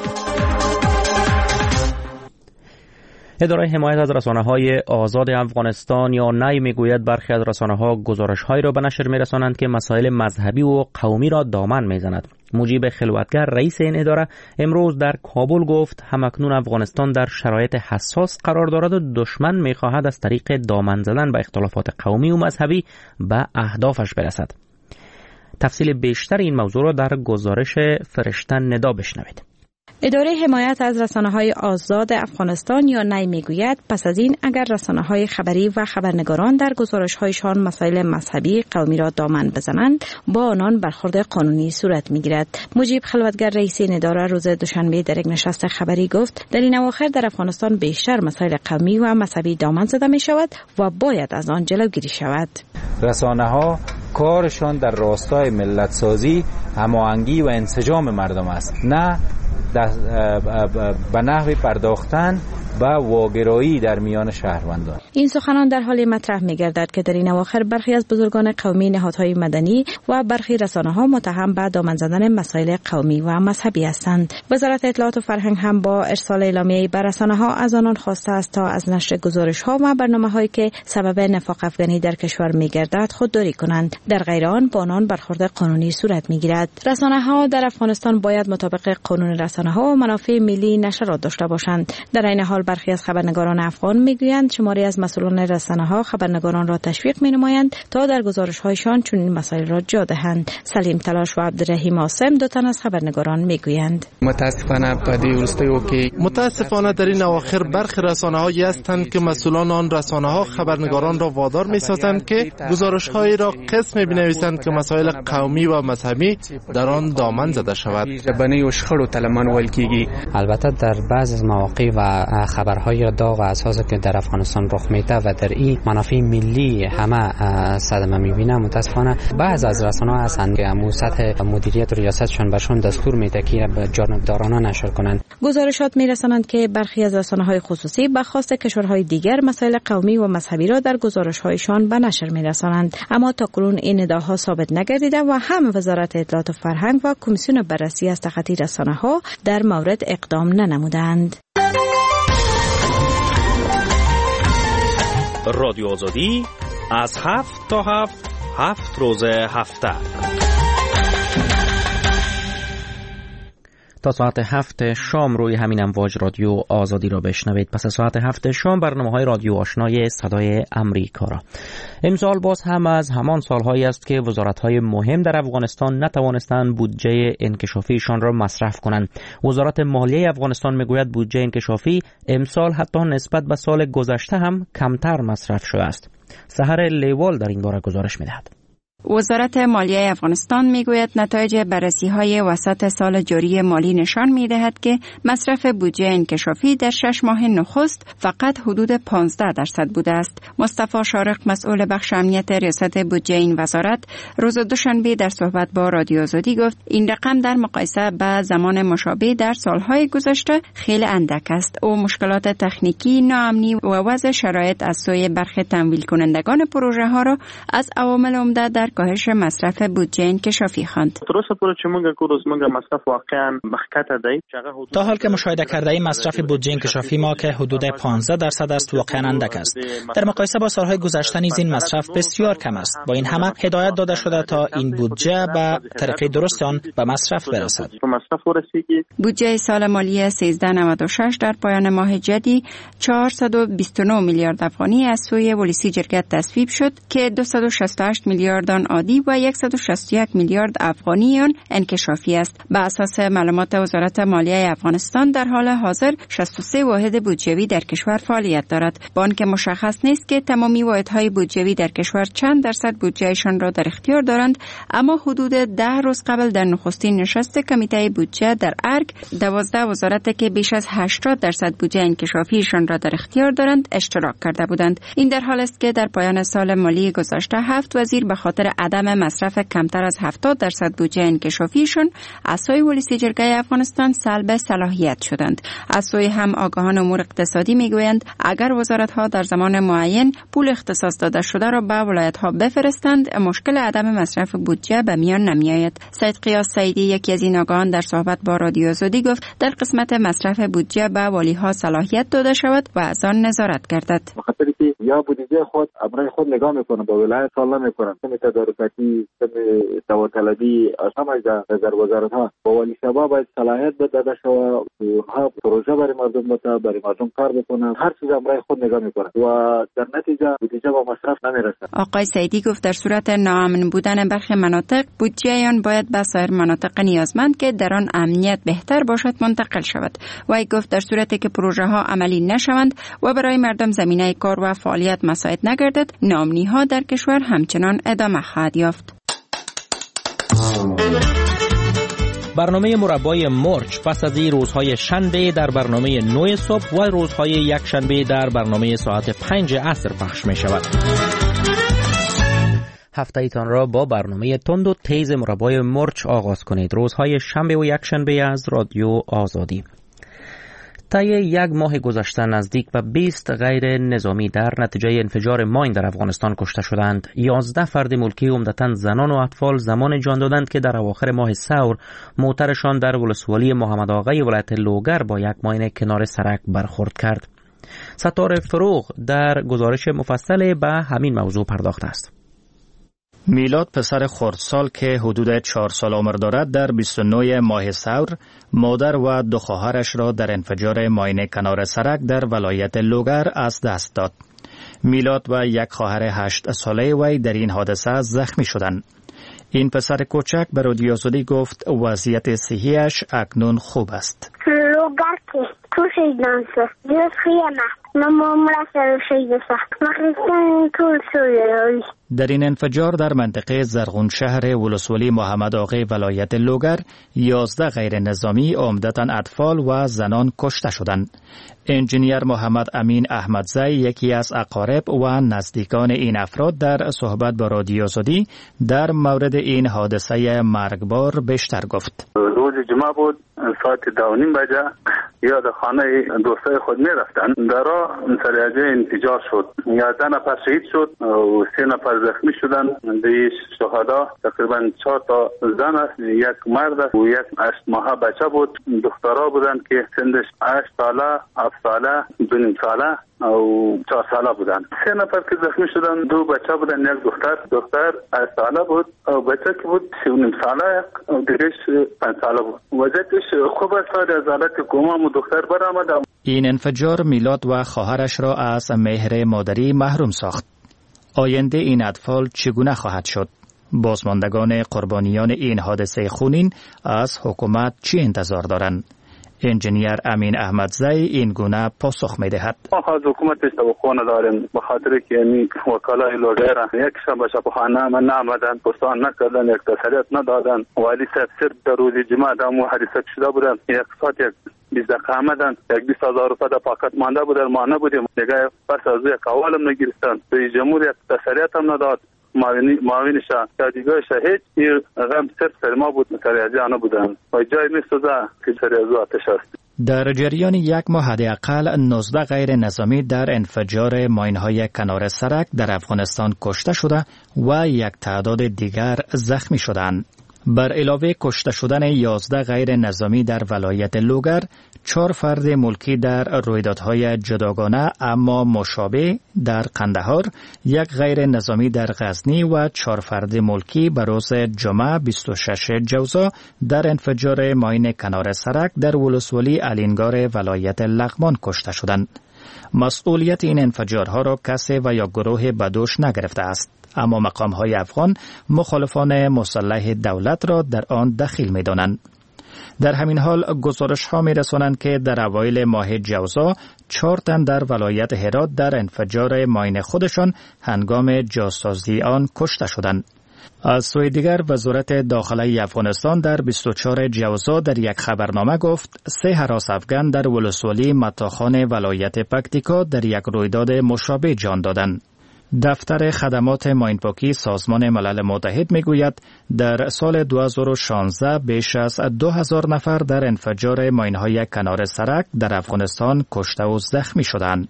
اداره حمایت از رسانه‌های آزاد افغانستان یا نی میگوید برخی از رسانه‌ها گزارش‌هایی را به نشر می‌رسانند که مسائل مذهبی و قومی را دامن می‌زند. مجیب خلوتگر رئیس این اداره امروز در کابل گفت همکنون افغانستان در شرایط حساس قرار دارد و دشمن می‌خواهد از طریق دامن زدن به اختلافات قومی و مذهبی به اهدافش برسد. تفصیل بیشتر این موضوع را در گزارش فرشته ندا بشنوید. اداره حمایت از رسانه‌های آزاد افغانستان یا نی میگوید پس از این اگر رسانه‌های خبری و خبرنگاران در گزارش‌هایشان مسائل مذهبی قومی را دامن بزنند با آنان برخورد قانونی صورت می‌گیرد. مجیب خلوتگر رئیس این اداره روز دوشنبه در یک نشست خبری گفت در این اواخر در افغانستان بیشتر مسائل قومی و مذهبی دامن زده می‌شود و باید از آن جلوگیری شود. رسانه‌ها کارشان در راستای ملت سازی، هماهنگی و انسجام مردم است، نه به نحو پرداختن و واگرایی در میان شهروندان. این سخنان در حال مطرح می‌گردد که در این اواخر برخی از بزرگان قومی، نهادهای مدنی و برخی رسانه‌ها متهم به دامن زدن مسائل قومی و مذهبی هستند. وزارت اطلاعات و فرهنگ هم با ارسال اعلامیه‌ای به رسانه‌ها از آنان خواسته است تا از نشر گزارش‌ها و برنامه‌هایی که سبب نفاق افغانی در کشور می‌گردد خودداری کنند. در غیر آن با آنان برخورد قانونی صورت می‌گیرد. رسانه‌ها در افغانستان باید مطابق قانون رسانه‌ها و منافع ملی نشرات داشته باشند. در این حال برخی از خبرنگاران افغان میگویند شماری از مسئولان رسانه‌ها خبرنگاران را تشویق می‌نمایند تا در گزارش‌هایشان چنین مسائل را جا دهند. سلیم تلاش و عبدالرحیم عاصم دو تن از خبرنگاران میگویند متاسفانه پدی ورستیو که متاسفانه در این اواخر برخی رسانه‌هایی هستند که مسئولان آن رسانه‌ها خبرنگاران را وادار می‌سازند که گزارش‌هایی را قسم بنویسند که مسائل قومی و مذهبی در آن دامن زده شود. بنی و شخړو تلمان ول کیږي. البته در بعض از مواقع و خبرهای داغ و اساسی که در افغانستان رخ میده و در این منافع ملی همه صدمه میبینه، متاسفانه بعض از رسانه‌ها هستند که امو سطح مدیریت و ریاستشان برشون دستور میده که به جانبدارانه نشر کنند. گزارشات میرسانند که برخی از رسانه‌های خصوصی به خواست کشورهای دیگر مسائل قومی و مذهبی را در گزارش‌هایشان به نشر میرسانند، اما تاکنون این ادعاها ثابت نگردیده و هم وزارت اطلاعات و فرهنگ و کمیسیون بررسی از تخطی رسانه‌ها در مورد اقدام ننمودند. رادیو آزادی از هفت تا هفت هفت روز هفته تا ساعت هفت شام روی همین امواج رادیو آزادی را بشنوید. پس از ساعت هفت شام برنامه‌های رادیو آشنای صدای امریکا را. امسال باز هم از همان سالهایی است که وزارت‌های مهم در افغانستان نتوانستند بودجه انکشافیشان را مصرف کنند. وزارت مالیه افغانستان میگوید بودجه انکشافی امسال حتی نسبت به سال گذشته هم کمتر مصرف شده است. سحر لیوال در این باره گزارش می‌دهد. وزارت مالیه افغانستان میگوید نتایج بررسی‌های وسط سال جاری مالی نشان می‌دهد که مصرف بودجه انکشافی در شش ماه نخست فقط حدود پانزده درصد بوده است. مصطفی شارق مسئول بخش امنیت ریاست بودجه این وزارت روز دوشنبه در صحبت با رادیو آزادی گفت این رقم در مقایسه با زمان مشابه در سالهای گذشته خیلی اندک است. او مشکلات تکنیکی، ناامنی و وضع شرایط از سوی برخی تمویل کنندگان پروژه ها را از عوامل عمده در کاهش مصرف بودجه انکشافی خواند. تا حال که مشاهده کرده ای مصرف بودجه انکشافی ما که حدود پانزده درصد است واقعا اندک است. در مقایسه با سالهای گذشته نیز این مصرف بسیار کم است. با این همه هدایت داده شده تا این بودجه به طریق درست آن به مصرف برسد. بودجه سال مالی سیزده نود و شش در پایان ماه جدی چهارصد و بیست و نه میلیارد افغانی از سوی ولسی جرگه تصویب شد که دویست و شصت و هشت میلیارد آن عادی و صد و شصت و یک میلیارد افغانی آن انکشافی است. به اساس معلومات وزارت مالیه افغانستان در حال حاضر شصت و سه واحد بودجوی در کشور فعالیت دارد. با آنکه مشخص نیست که تمامی واحدهای بودجوی در کشور چند درصد بودجهشان را در اختیار دارند، اما حدود ده روز قبل در نخستین نشست کمیته بودجه در ارگ دوازده وزارت که بیش از هشتاد درصد بودجه انکشافیشان را در اختیار دارند اشتراک کرده بودند. این در حال است که در پایان سال مالی گذشته هفت وزیر به خاطر عدم مصرف کمتر از هفتاد درصد بودجه انکشافیشان از سوی ولسی جرگه افغانستان سلب صلاحیت شدند. از سوی هم آگاهان امور اقتصادی میگویند اگر وزارت‌ها در زمان معین هند پول اختصاص داده شده را به ولایت ها بفرستند، مشکل عدم مصرف بودجه به میان نمی آید. سید قیاس سعیدی یکی از این آگاهان در صحبت با رادیو آزادی گفت در قسمت مصرف بودجه به والی ها صلاحیت داده شود و از آن نظارت گردد. بخاطر که یا بودجه خود امرای خود نگاه میکنه، با ولایت سال نمیکنن، سم تدارکاتی، سم داوطلبی، همه در وزارت ها با والی شباب باید صلاحیت داده شود، ها پروژه برای مردم بتا برای مردم کار بکنن، هر چیز امرای خود نگاه میکنه و در نتیجه بودجه با مصرف نمیرسه. آقای سعیدی گفت در صورت ناامن بودن برخی مناطق بودجه آن باید به سایر مناطق نیازمند که در آن امنیت بهتر باشد منتقل شود. وی گفت در صورتی که پروژه ها عملی نشوند و برای مردم زمینه کار و فعالیت مساعد نگردد، ناامنی ها در کشور همچنان ادامه خواهد یافت. برنامه مربای مرچ پس از این روزهای شنبه در برنامه نه صبح و روزهای یک شنبه در برنامه ساعت پنج عصر پخش می شود. هفته ایتان را با برنامه تند و تیز مربای مرچ آغاز کنید. روزهای شنبه و یک شنبه از رادیو آزادی. طی یک ماه گذشته نزدیک به بیست غیر نظامی در نتیجه انفجار ماین در افغانستان کشته شدند. یازده فرد ملکی عمدتاً زنان و اطفال زمان جان دادند که در اواخر ماه ثور موترشان در ولسوالی محمد آقای ولایت لوگر با یک ماین کنار سرک برخورد کرد. ستاره فروغ در گزارش مفصل به همین موضوع پرداخته است. میلاد پسر خردسال که حدود چهار سال عمر دارد در بیست و نه ماه ثور مادر و دو خواهرش را در انفجار ماین کنار سرک در ولایت لوگر از دست داد. میلاد و یک خواهر هشت ساله وی در این حادثه زخمی شدند. این پسر کوچک به رادیو آزادی گفت وضعیت صحیش اکنون خوب است. لوگر که تو شیدان سه جز خیمه نمامرس رو شیده سخت مخلصان طول سویه. در این انفجار در منطقه زرغون شهر ولسوالی محمد آقای ولایت لوگر یازده غیر نظامی عمدتاً اطفال و زنان کشته شدند. انجینیر محمد امین احمدزی یکی از اقارب و نزدیکان این افراد در صحبت با رادیو آزادی در مورد این حادثه مرگبار بیشتر گفت. روز جمعه بود، ساعت دو و نیم بجه یا در خانه دوستای خود می رفتن. در راه سریعه انفجار شد. یازده نفر شهید شد و سه نفر زخمی شدن. دیش شهدا تقریبا چهار تا زن است، یک مرد است و یک هشت ماهه بچه بود. دخترها بودن که سنش هشت ساله، هفت ساله، دو نیم ساله او چهار ساله بودن. سه نفر که زخمی شدن دو بچه بودن، یک دختر دختر هشت ساله بود او بچه که بود سه و نیم ساله و دیگهش پنج ساله بود. وضعیتش خوب است، از حالت کوما و دختر برآمد. این انفجار میلاد و خواهرش را از مهر مادری محروم ساخت. آینده این اطفال چگونه خواهد شد؟ بازماندگان قربانیان این حادثه خونین از حکومت چی انتظار دارند؟ انجینیر امین احمدزی این گونه پاسخ می دهد. ما از حکومت توقع نداریم، به خاطر که این وکلای لوگر یک شب شبخانه من نامدن، پستان نکردن، یک تسلیت ندادن. والی صاحب صرف در روز جمعه دامو حادثه شده بودن، یک ساعت یک بیست دقیقه آمدن، یک بیست هزار روپیه در پاکت مانده بود، ما نبودیم دیگه. پس از یک قوالم نگرفتن، رئیس جمهور یک تسلیت هم نداد. معاون شاه دیگه شهید این غم صرف سر ما بود، سریعه نبودن و جای می سوزه که سریعه آتش است. در جریان یک ماه حداقل نوزده غیر نظامی در انفجار ماین‌های کنار سرک در افغانستان کشته شده و یک تعداد دیگر زخمی شدند. بر علاوه کشته شدن یازده غیر نظامی در ولایت لوگر، چهار فرد ملکی در رویدادهای جداگانه اما مشابه در قندهار، یک غیر نظامی در غزنی و چهار فرد ملکی به روز جمعه بیست و شش جوزا در انفجار ماین کنار سرک در ولسوالی الینگار ولایت لغمان کشته شدند. مسئولیت این انفجارها را کسی و یا گروه بدوش نگرفته است، اما مقام‌های افغان مخالفان مسلح دولت را در آن دخیل می‌دانند. در همین حال گزارش‌ها می‌رسانند که در اوایل ماه جوزا چهار تن در ولایت هرات در انفجار ماین خودشان هنگام جاسازی آن کشته شدند. از سوی دیگر وزارت داخلی افغانستان در بیست و چهار جوزا در یک خبرنامه گفت سه هراس افغان در ولسوالی متاخان ولایت پکتیکا در یک رویداد مشابه جان دادند. دفتر خدمات ماینپاکی سازمان ملل متحد میگوید در سال دو هزار و شانزده بیش از دو هزار نفر در انفجار ماین‌های کنار سرک در افغانستان کشته و زخمی شدند.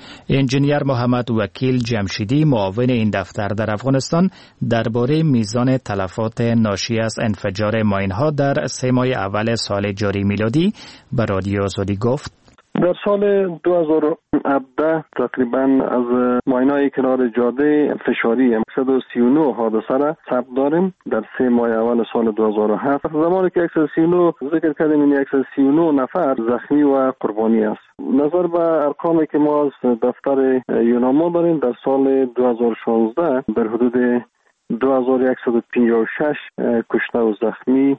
انجینیر محمد وکیل جمشیدی معاون این دفتر در افغانستان درباره میزان تلفات ناشی از انفجار ماین‌ها در سه ماه اول سال جاری میلادی به رادیو آزادی گفت: در سال دو هزار و هفده تقریبا از ماین‌های کنار جاده فشاری صد و سی و نه حادثه را ثبت داریم در سه ماه اول سال دو هزار و هفت. زمانی که صد و سی و نه ذکر کردیم این صد و سی و نه نفر زخمی و قربانی است. نظر به ارقامی که ما از دفتر یوناما داریم در سال دو هزار و شانزده در حدود دو هزار و صد و پنجاه و شش کشته و زخمی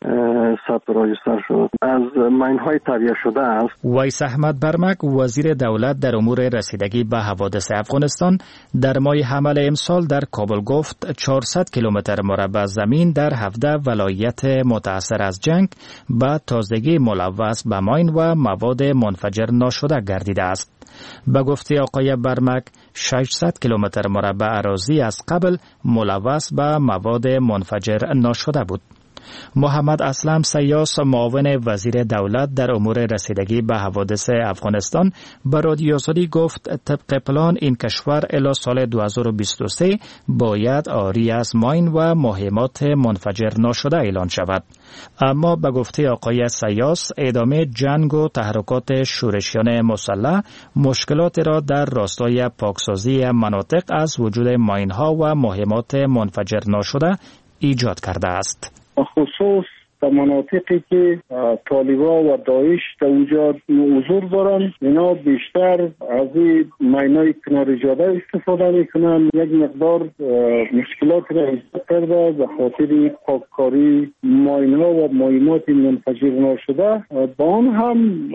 ثبت راجستر شد. از ماین‌های تهیه شده است. ویس احمد برمک وزیر دولت در امور رسیدگی به حوادث افغانستان در ماه حمل امسال در کابل گفت چهارصد کیلومتر مربع زمین در هفده ولایت متاثر از جنگ به تازگی ملوث به ماین و مواد منفجر ناشده گردیده است. به گفته آقای برمک ششصد کیلومتر مربع اراضی از قبل ملوث به مواد منفجر ناشده بود. محمد اسلم سیاس معاون وزیر دولت در امور رسیدگی به حوادث افغانستان به رادیو آزادی گفت طبق پلان این کشور الی سال دو هزار و بیست و سه باید عاری از ماین و مهمات منفجر ناشده اعلان شود. اما به گفته آقای سیاس ادامه جنگ و تحرکات شورشیان مسلح مشکلات را در راستای پاکسازی مناطق از وجود ماین‌ها و مهمات منفجر ناشده ایجاد کرده است. خصوص در مناطقی که طالبا و داعش در اونجا حضور دارن، اینا بیشتر از این ماینای کنار جاده استفاده میکنن. یک مقدار مشکلات را ایجاد کرده به خاطر پاککاری ماینها و مایمات منفجر ناشده. با آن هم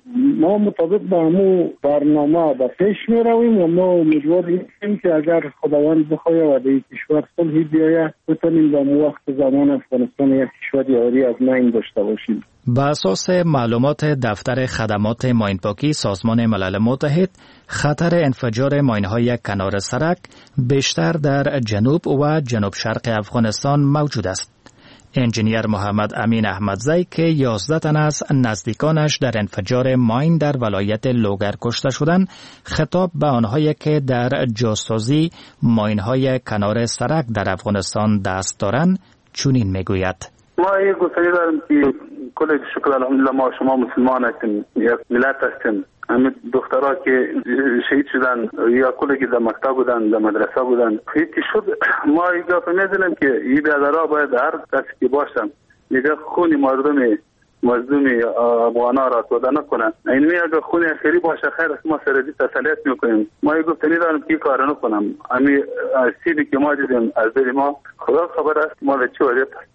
ما مطابق به همون برنامه به پیش می رویم و ما امیدوار هستیم که اگر خداوند بخواهد و در این کشور صلحی بیاید بتونیم در وقت زمان افغانستان یک کشور یاری از ماین داشته باشیم. بر اساس معلومات دفتر خدمات ماینپاکی سازمان ملل متحد، خطر انفجار ماین‌های کنار سرک بیشتر در جنوب و جنوب شرق افغانستان موجود است. انجینیر محمد امین احمدزی که یازده تن از نزدیکانش در انفجار ماین در ولایت لوگر کشته شدند، خطاب به آنهایی که در جاسازی ماین‌های کنار سرک در افغانستان دست دارند چنین میگوید: ما یک گفتنی دارم که کل شکر الحمدلله ما شما مسلمان هستیم، یک ملت هستیم. همین دخترها که شهید شدن یا کلی که در مکتب بودن در مدرسه بودن هیچ شد، ما یک گفت میزنیم که این بیادرها باید هر کسی که باشن یک خون مردم مظلوم افغانا را توده نکنن. این می اگر خون اخیری باشه خیر است، ما سردی تسلیت میکنیم. ما یک گفتنی دارم که کار نکنم. همین سیدی که ما دیدیم از دل ما خدا خبر است ما به چه وضعیت است.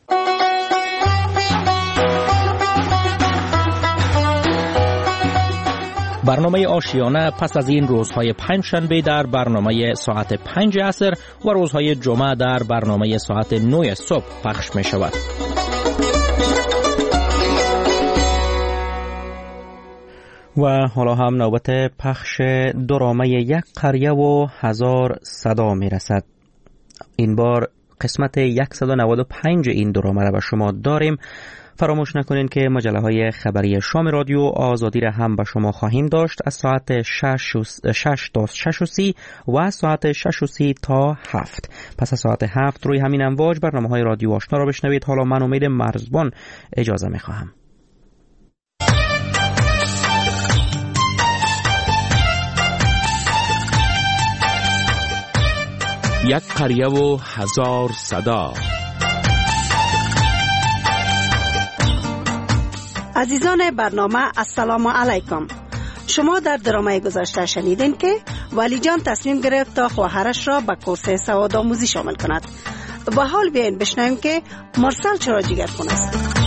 برنامه آشیانه پس از این روزهای پنج شنبه در برنامه ساعت پنج عصر و روزهای جمعه در برنامه ساعت نه صبح پخش می شود. و حالا هم نوبت پخش درامه یک قریه و هزار صدا می رسد. این بار قسمت صد و نود و پنج این درامه را به شما داریم. فراموش نکنین که مجله های خبری شام رادیو آزادی را هم به شما خواهیم داشت از ساعت شش تا شش و سی و ساعت شش و سی تا هفت. پس از ساعت هفت روی همین امواج برنامه های رادیو آشنا را بشنوید. حالا من امید مرزبان اجازه می خواهم. یک قریه و هزار صدا. عزیزان برنامه السلام علیکم. شما در درامه گذشته شنیدین که ولی جان تصمیم گرفت تا خواهرش را به کورس سوادآموزی شامل کند. به حال بیاین بشنویم که مرسل چرا جگرخون است.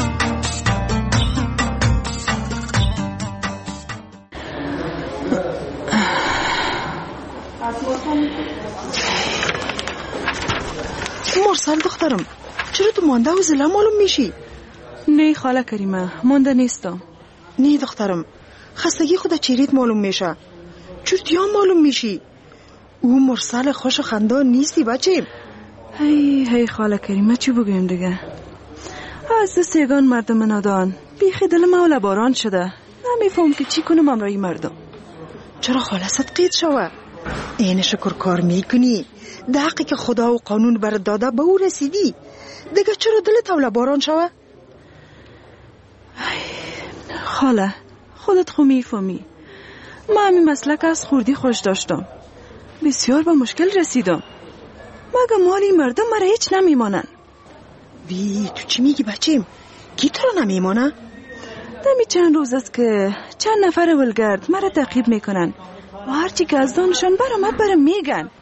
مرسل دخترم، چرا تو مانده و زله معلوم میشی؟ نه خاله کریمه، مانده نیستم. نه دخترم، خستگی خود چیریت معلوم میشه. چرتیان معلوم میشی. او مرسل خوش و خندان نیستی بچه. هی هی خاله کریمه چی بگویم دیگه؟ از دست یگان مردم نادان بیخی دل مولا باران شده. نمیفهم که چی کنم امرای مردم. چرا خاله صدقیت شوه؟ این شکر کار میکنی، ده حقی که خدا و قانون برات داده به او رسیدی، دیگه چرا دلت اوله باران شوه؟ خاله خودت خو میفهمی، من همین مسلک از خوردی خوش داشتم، بسیار به مشکل رسیدم، مگه مالی مردم مرا هیچ نمیمانن. بی تو چی میگی بچیم؟ کی تو رو نمیمانه؟ دمی چند روز است که چند نفر ولگرد مرا تعقیب میکنن و هرچی که از دانشان برامد برام میگن.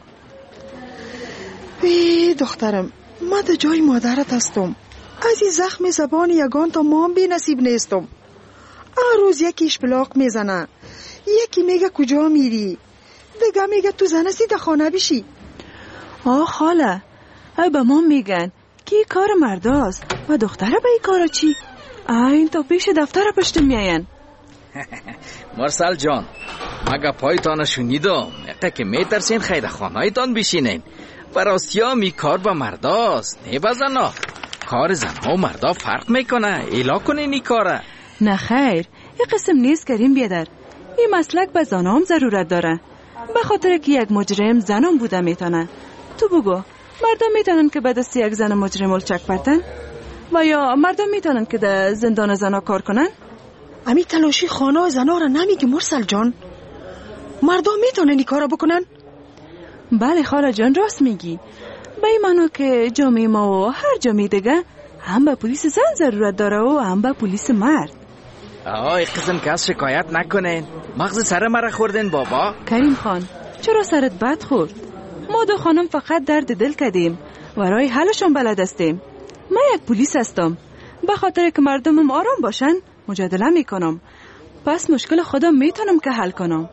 بی دخترم، من در جای مادرت هستم، از این زخم زبان یگان تا ما هم بی نصیب نیستم. هر روز یکیش بلاق میزنه، یکی میگه کجا میری، دیگه میگه تو زنستی در خانه بشی. آه خاله، ای به ما میگن که این کار مرداست و دختره به این کارا چی؟ این تا پیش دفتر پشت میاین. مرسل جان، مگه پایتان شنیدم اقا که میترسین خیر خانه تان بشینین. براستی می کار با مرداست، نه با زنا. کار زنها و مردا فرق میکنه، ایلا کنین این کاره. نه خیر، این قسم نیست کریم بیادر، این مسلک به زنام ضرورت داره، به خاطر که یک مجرم زنم بوده میتونه. تو بگو، مردم میتونن که به دست یک زن مجرم الچک پرتن؟ و یا مردم میتونن که در زندان زنا کار کنن؟ امی تلاشی خانه و زنا را نمیگی مرسل جان؟ مردم میتونن این کارا بکنن؟ بله خاله جان، راست میگی. به این معنی که جامعه ما و هر جامعه دیگه هم به پلیس زن ضرورت داره و هم به پلیس مرد. آه قسم کس شکایت نکنین، مغز سر مرا خوردین بابا. کریم خان، چرا سرت بد خورد؟ ما دو خانم فقط درد دل کردیم و رای حلشون بلد هستیم. من یک پلیس هستم، به خاطر که مردمم آرام باشن مجادله میکنم، پس مشکل خودم میتونم که حل کنم.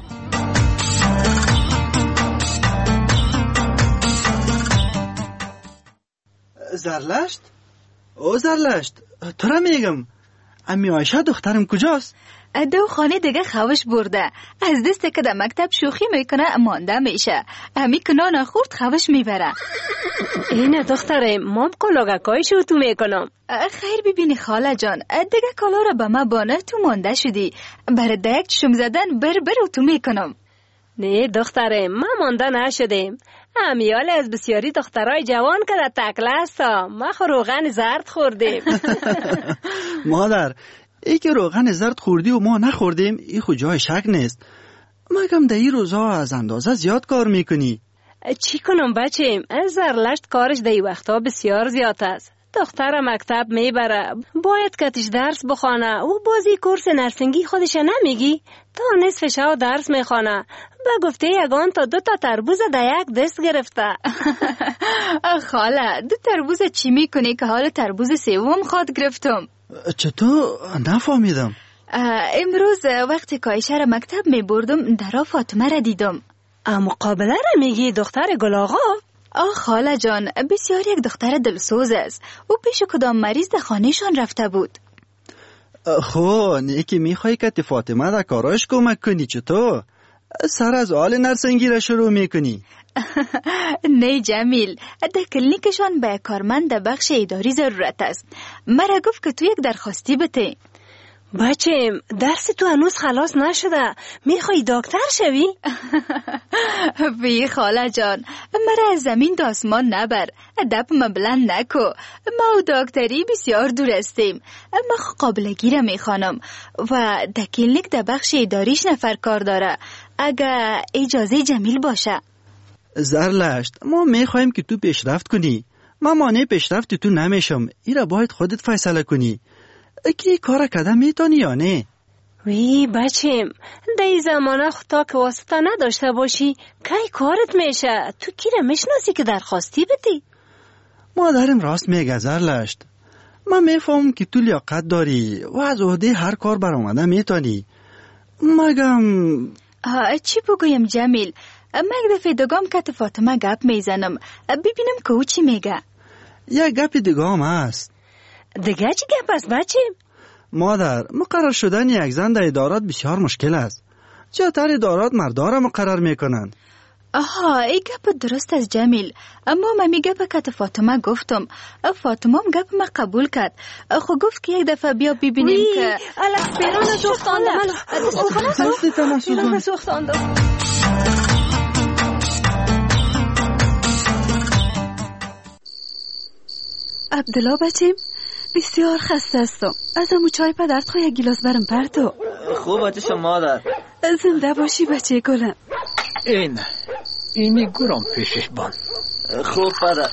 زرلشت؟ او زرلشت، تو را میگم امی عایشه دخترم کجاست؟ دو خانه دیگه خوش برده، از دست که در مکتب شوخی میکنه مانده میشه، همی کنان خورد خوش میبره. اینه دخترم، مام کلاگکای شو تو میکنم. خیر ببینی خاله جان، دیگه کلا را به ما بانه تو مانده شدی، بر دیگ چشم زدن بر بر تو میکنم. نه دخترم، ما مانده نشدیم، امیال از بسیاری دخترای جوان که در تکله هستا، ما خو روغن زرد خوردیم. مادر، ای که روغن زرد خوردی و ما نخوردیم ای خود جای شک نیست، مگم در این روزها از اندازه زیاد کار میکنی. چی کنم بچیم، از زرلشت کارش در این وقتا بسیار زیاد است. دختر مکتب میبره، باید کتش درس بخوانه و بازی کورس نرسنگی خودش نمیگی، تا نصف شب درس میخوانه. به گفته یگان تا دو تا تربوز در یک دست گرفته. خاله، دو تربوز چی میکنی که حال تربوز سوم خواد گرفتم؟ چطور؟ نفهمیدم. امروز وقتی کایشه را مکتب میبردم درا فاطمه را دیدم. مقابله را میگی دختر گل آقا؟ آه خاله جان، بسیار یک دختر دلسوز است، او پیش کدام مریض در خانهشان رفته بود. خو نیکی میخوای که فاطمه در کاراش کمک کنی، چطور؟ سر از آل نرسنگی را شروع میکنی؟ نه جمیل، در کلینیکشان به کارمند در بخش اداری ضرورت است. مرا گفت که تو یک درخواستی بده. بچم، درس تو هنوز خلاص نشده، میخوای دکتر شوی؟ بی خاله جان، مرا از زمین تا آسمان نبر، دپ بلند نکو، ما و دکتری بسیار دور هستیم. ما قابلگی را میخوانم و در کلینیک در بخش اداریش نفر کار داره، اگه اجازه جمیل باشه. زرلشت، ما میخوایم که تو پیشرفت کنی، ما مانع پیشرفت تو نمیشم، ایرا باید خودت فیصله کنی که کار کده میتونی یا نه. وی بچیم، در این زمانه خدا که واسطه نداشته باشی کی کارت میشه؟ تو کی را میشناسی که درخواستی بدی؟ مادرم راست میگه زرلشت، من میفهم که تو لیاقت داری و از عهده هر کار برآمده میتونی، مگم چی بگویم جمیل؟ من دفعه دگام که فاطمه گپ میزنم، ببینم که او چی میگه. یک گپ دگام هست. دیگه چی گپ است بچیم؟ مادر، مقرر شدن یک زن در ادارات بسیار مشکل است. چطور ادارات مردا را مقرر میکنند؟ آها ای گپ درست از جمیل، اما من می گپ کت فاطمه گفتم، فاطمه هم گپ ما قبول کرد. خو گفت که یک دفعه بیا ببینیم که الان پیران سوختانده من پیران سوختانده. عبدالله بچیم بسیار خسته هستم. از امو چای پدرت خو یک گیلاس برم پرتو. خوب بچه شما مادر. زنده باشی بچه گلم. این اینی گرام پیشش بان. خوب پدر.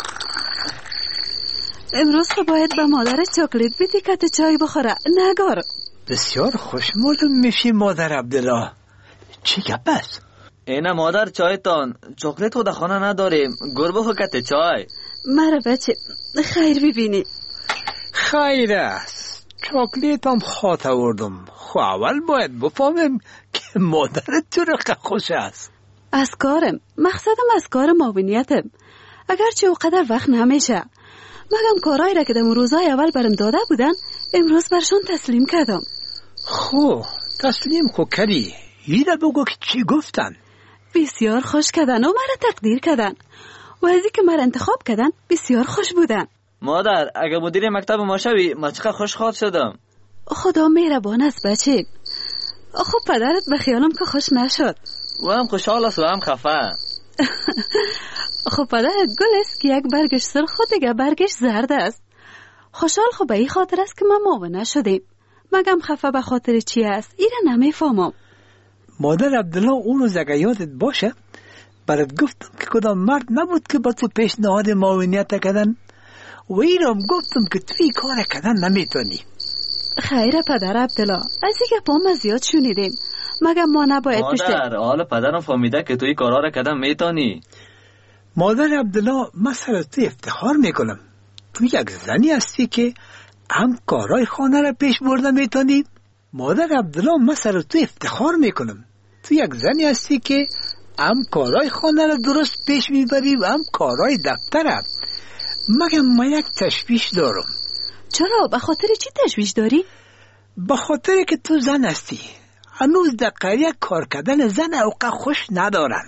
امروز خو باید به مادرت چاکلیت بدی که تو چای بخوره، نگار. بسیار خوشمزه میشی مادر عبدالله. چی گپ است؟ اینا مادر چایتان، چاکلیت خود خانه نداریم، گر بخو کت چای. مرا بچه خیر ببینی. خیر است، چاکلیت هم خاط آوردم. خو اول باید بفهمم که مادرت تو رقه خوش است. از کارم، مقصدم از کار معاونیتم. اگرچه اوقدر وقت نمیشه، مگم کارایی را که در روزای اول برم داده بودن امروز برشان تسلیم کردم. خو تسلیم خو کردی، ایره بگو که چی گفتن؟ بسیار خوش کردن و مرا تقدیر کردن و ازی که مرا انتخاب کردن بسیار خوش بودن. مادر اگه مدیر مکتب ما شوی ما چقدر خوشخواد شدم. خدا مهربان است بچه. خب پدرت به خیالم که خوش نشد. و هم خوشحال است و هم خفه. خب پدرت گل است که یک برگش سرخ و دیگه برگش زرد است. خوشحال خب به این خاطر است که ما معاونه شدیم. مگم خفه به خاطر چی است ایره نمیفهمم. مادر عبدالله اون روز اگه یادت باشه برات گفتم که کدام مرد نبود که با تو پیشنهاد معاونیت کردن و ایرام گفتم که توی کار کردن نمیتونی. خیره پدر عبدالله، از این گپ ما زیاد شنیدیم. مگم ما نباید پشت مادر حالا پدرم فهمیده که توی کارا را کردن میتونی. مادر عبدالله من سر تو افتخار میکنم. تو یک زنی هستی که هم کارای خانه را پیش برده میتونی. مادر عبدالله من سر تو افتخار میکنم. تو یک زنی هستی که هم کارای خانه را درست پیش میبری و هم کارای دفتر. مگم من یک تشویش دارم. چرا؟ به خاطر چی تشویش داری؟ به خاطر که تو زن هستی. هنوز در قریه کار کردن زن اوقا خوش ندارن.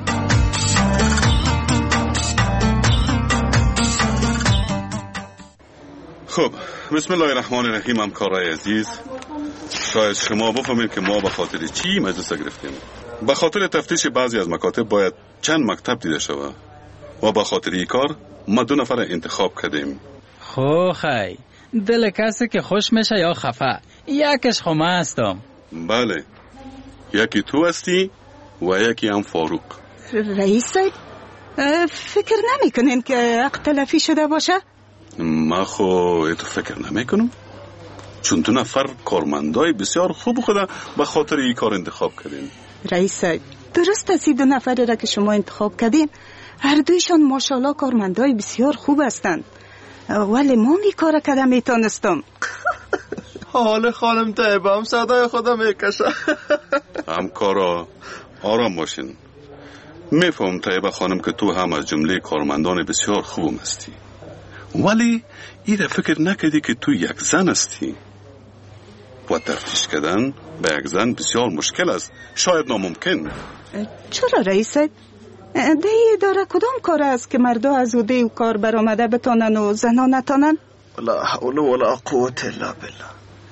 خب بسم الله الرحمن الرحیم. همکارای عزیز، شاید شما بفهمید که ما به خاطر چی مجلس گرفتیم. به خاطر تفتیش بعضی از مکاتب باید چند مکتب دیده شود و به خاطر این کار ما دو نفر انتخاب کردیم. خو خی دل کسی که خوش میشه یا خفه، یکش خو من هستم. بله، یکی تو هستی و یکی هم فاروق. رئیس صاحب فکر نمی کنین که اختلافی شده باشه؟ ما خو ایتو فکر نمی کنم، چون دو نفر کارمندای بسیار خوب خدا به خاطر این کار انتخاب کردیم. رئیس صاحب درست است دو نفری را که شما انتخاب کردین هر دویشان ماشاءالله کارمندای بسیار خوب هستند، ولی ما می کار کده میتونستم. حال خانم طیبه هم صدای خدا میکشه. همکارا آرام باشین. میفهم طیبه خانم که تو هم از جمله کارمندان بسیار خوب هستی، ولی ایره فکر نکردی که تو یک زن هستی و تفتیش کردن به یک زن بسیار مشکل است، شاید ناممکن. چرا رئیس صاحب؟ ده داره کدام کار است که مردا از اوده و کار برآمده بتانن و زنا نتانن؟ لا حول ولا قوة الا بالله.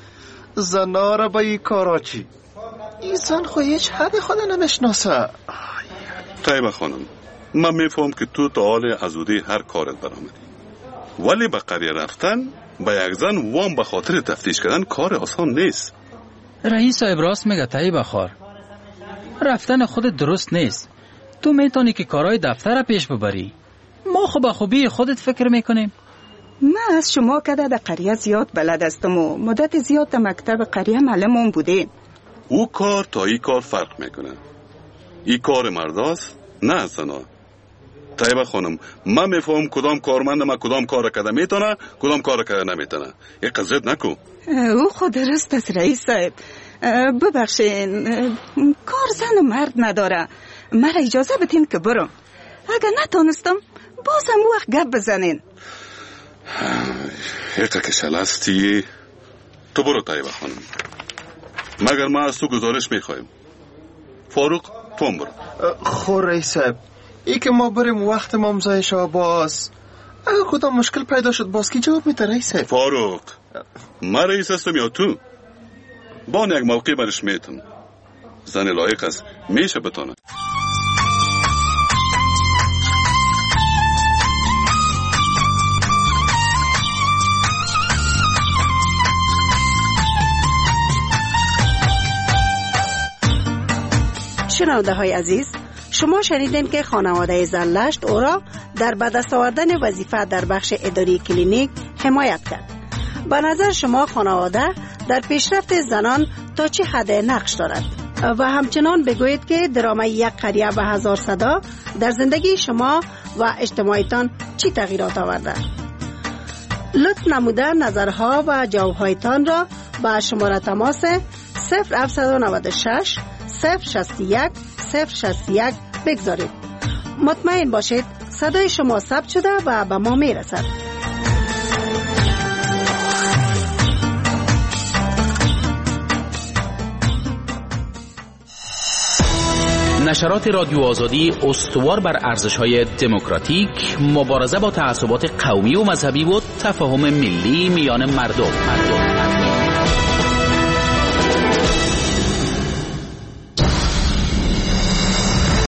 زنا را با این کارا چی؟ این زن خو هیچ حد خود نمیشناسه. طیبه خانم، من میفهم که تو تا حال از اوده هر کارت برآمدی، ولی به قریه رفتن با یک زن وام به خاطر تفتیش کردن کار آسان نیست. رئیس صاحب راست میگه طیبه خار، رفتن خود درست نیست. تو میتونی که کارهای دفتر پیش ببری، ما خو به خوبی خودت فکر میکنیم. من از شما کده در قریه زیاد بلد هستم و مدت زیاد در مکتب قریه معلمون بوده. او کار تا ای کار فرق میکنه. ای کار مرداست نه زنا. طیبه خانم، من میفهم کدام کارمند ما کدام کار کده میتونه کدام کار کده نمیتونه. یک قضیت نکو. او خود درست است رئیس صاحب. ببخشین، کار زن و مرد نداره. مرا اجازه بدین که برم. اگر نتونستم بازم وقت گپ بزنین. حقا که شلستی. تو برو طیبه خانم، مگر ما از تو گزارش میخوایم. فاروق تو هم برو. خو رئیس صاحب ای که ما بریم وقت ما مزای شما باز اگه کدام مشکل پیدا شد باز کی جواب میده رئیس صاحب؟ فاروق ما رئیس هستم یا تو؟ با یک موقع برش میتم زن لایق است میشه بتانه. شنونده های عزیز، شما شنیدین که خانواده زنلشت او را در بدست آوردن وظیفه در بخش اداری کلینیک حمایت کرد. به نظر شما خانواده در پیشرفت زنان تا چه حد نقش دارد؟ و همچنان بگویید که درامای یک قریه به هزار صدا در زندگی شما و اجتماعیتان چی تغییرات آورده؟ لطف نموده نظرها و جوابهایتان را به شماره تماس صفر هفت نه شش صفر شصت و یک صفر شصت و یک بگذارید. مطمئن باشید صدای شما ثبت شده و به ما میرسد. نشرات رادیو آزادی استوار بر ارزش‌های دموکراتیک، مبارزه با تعصبات قومی و مذهبی و تفاهم ملی میان مردم. مردم.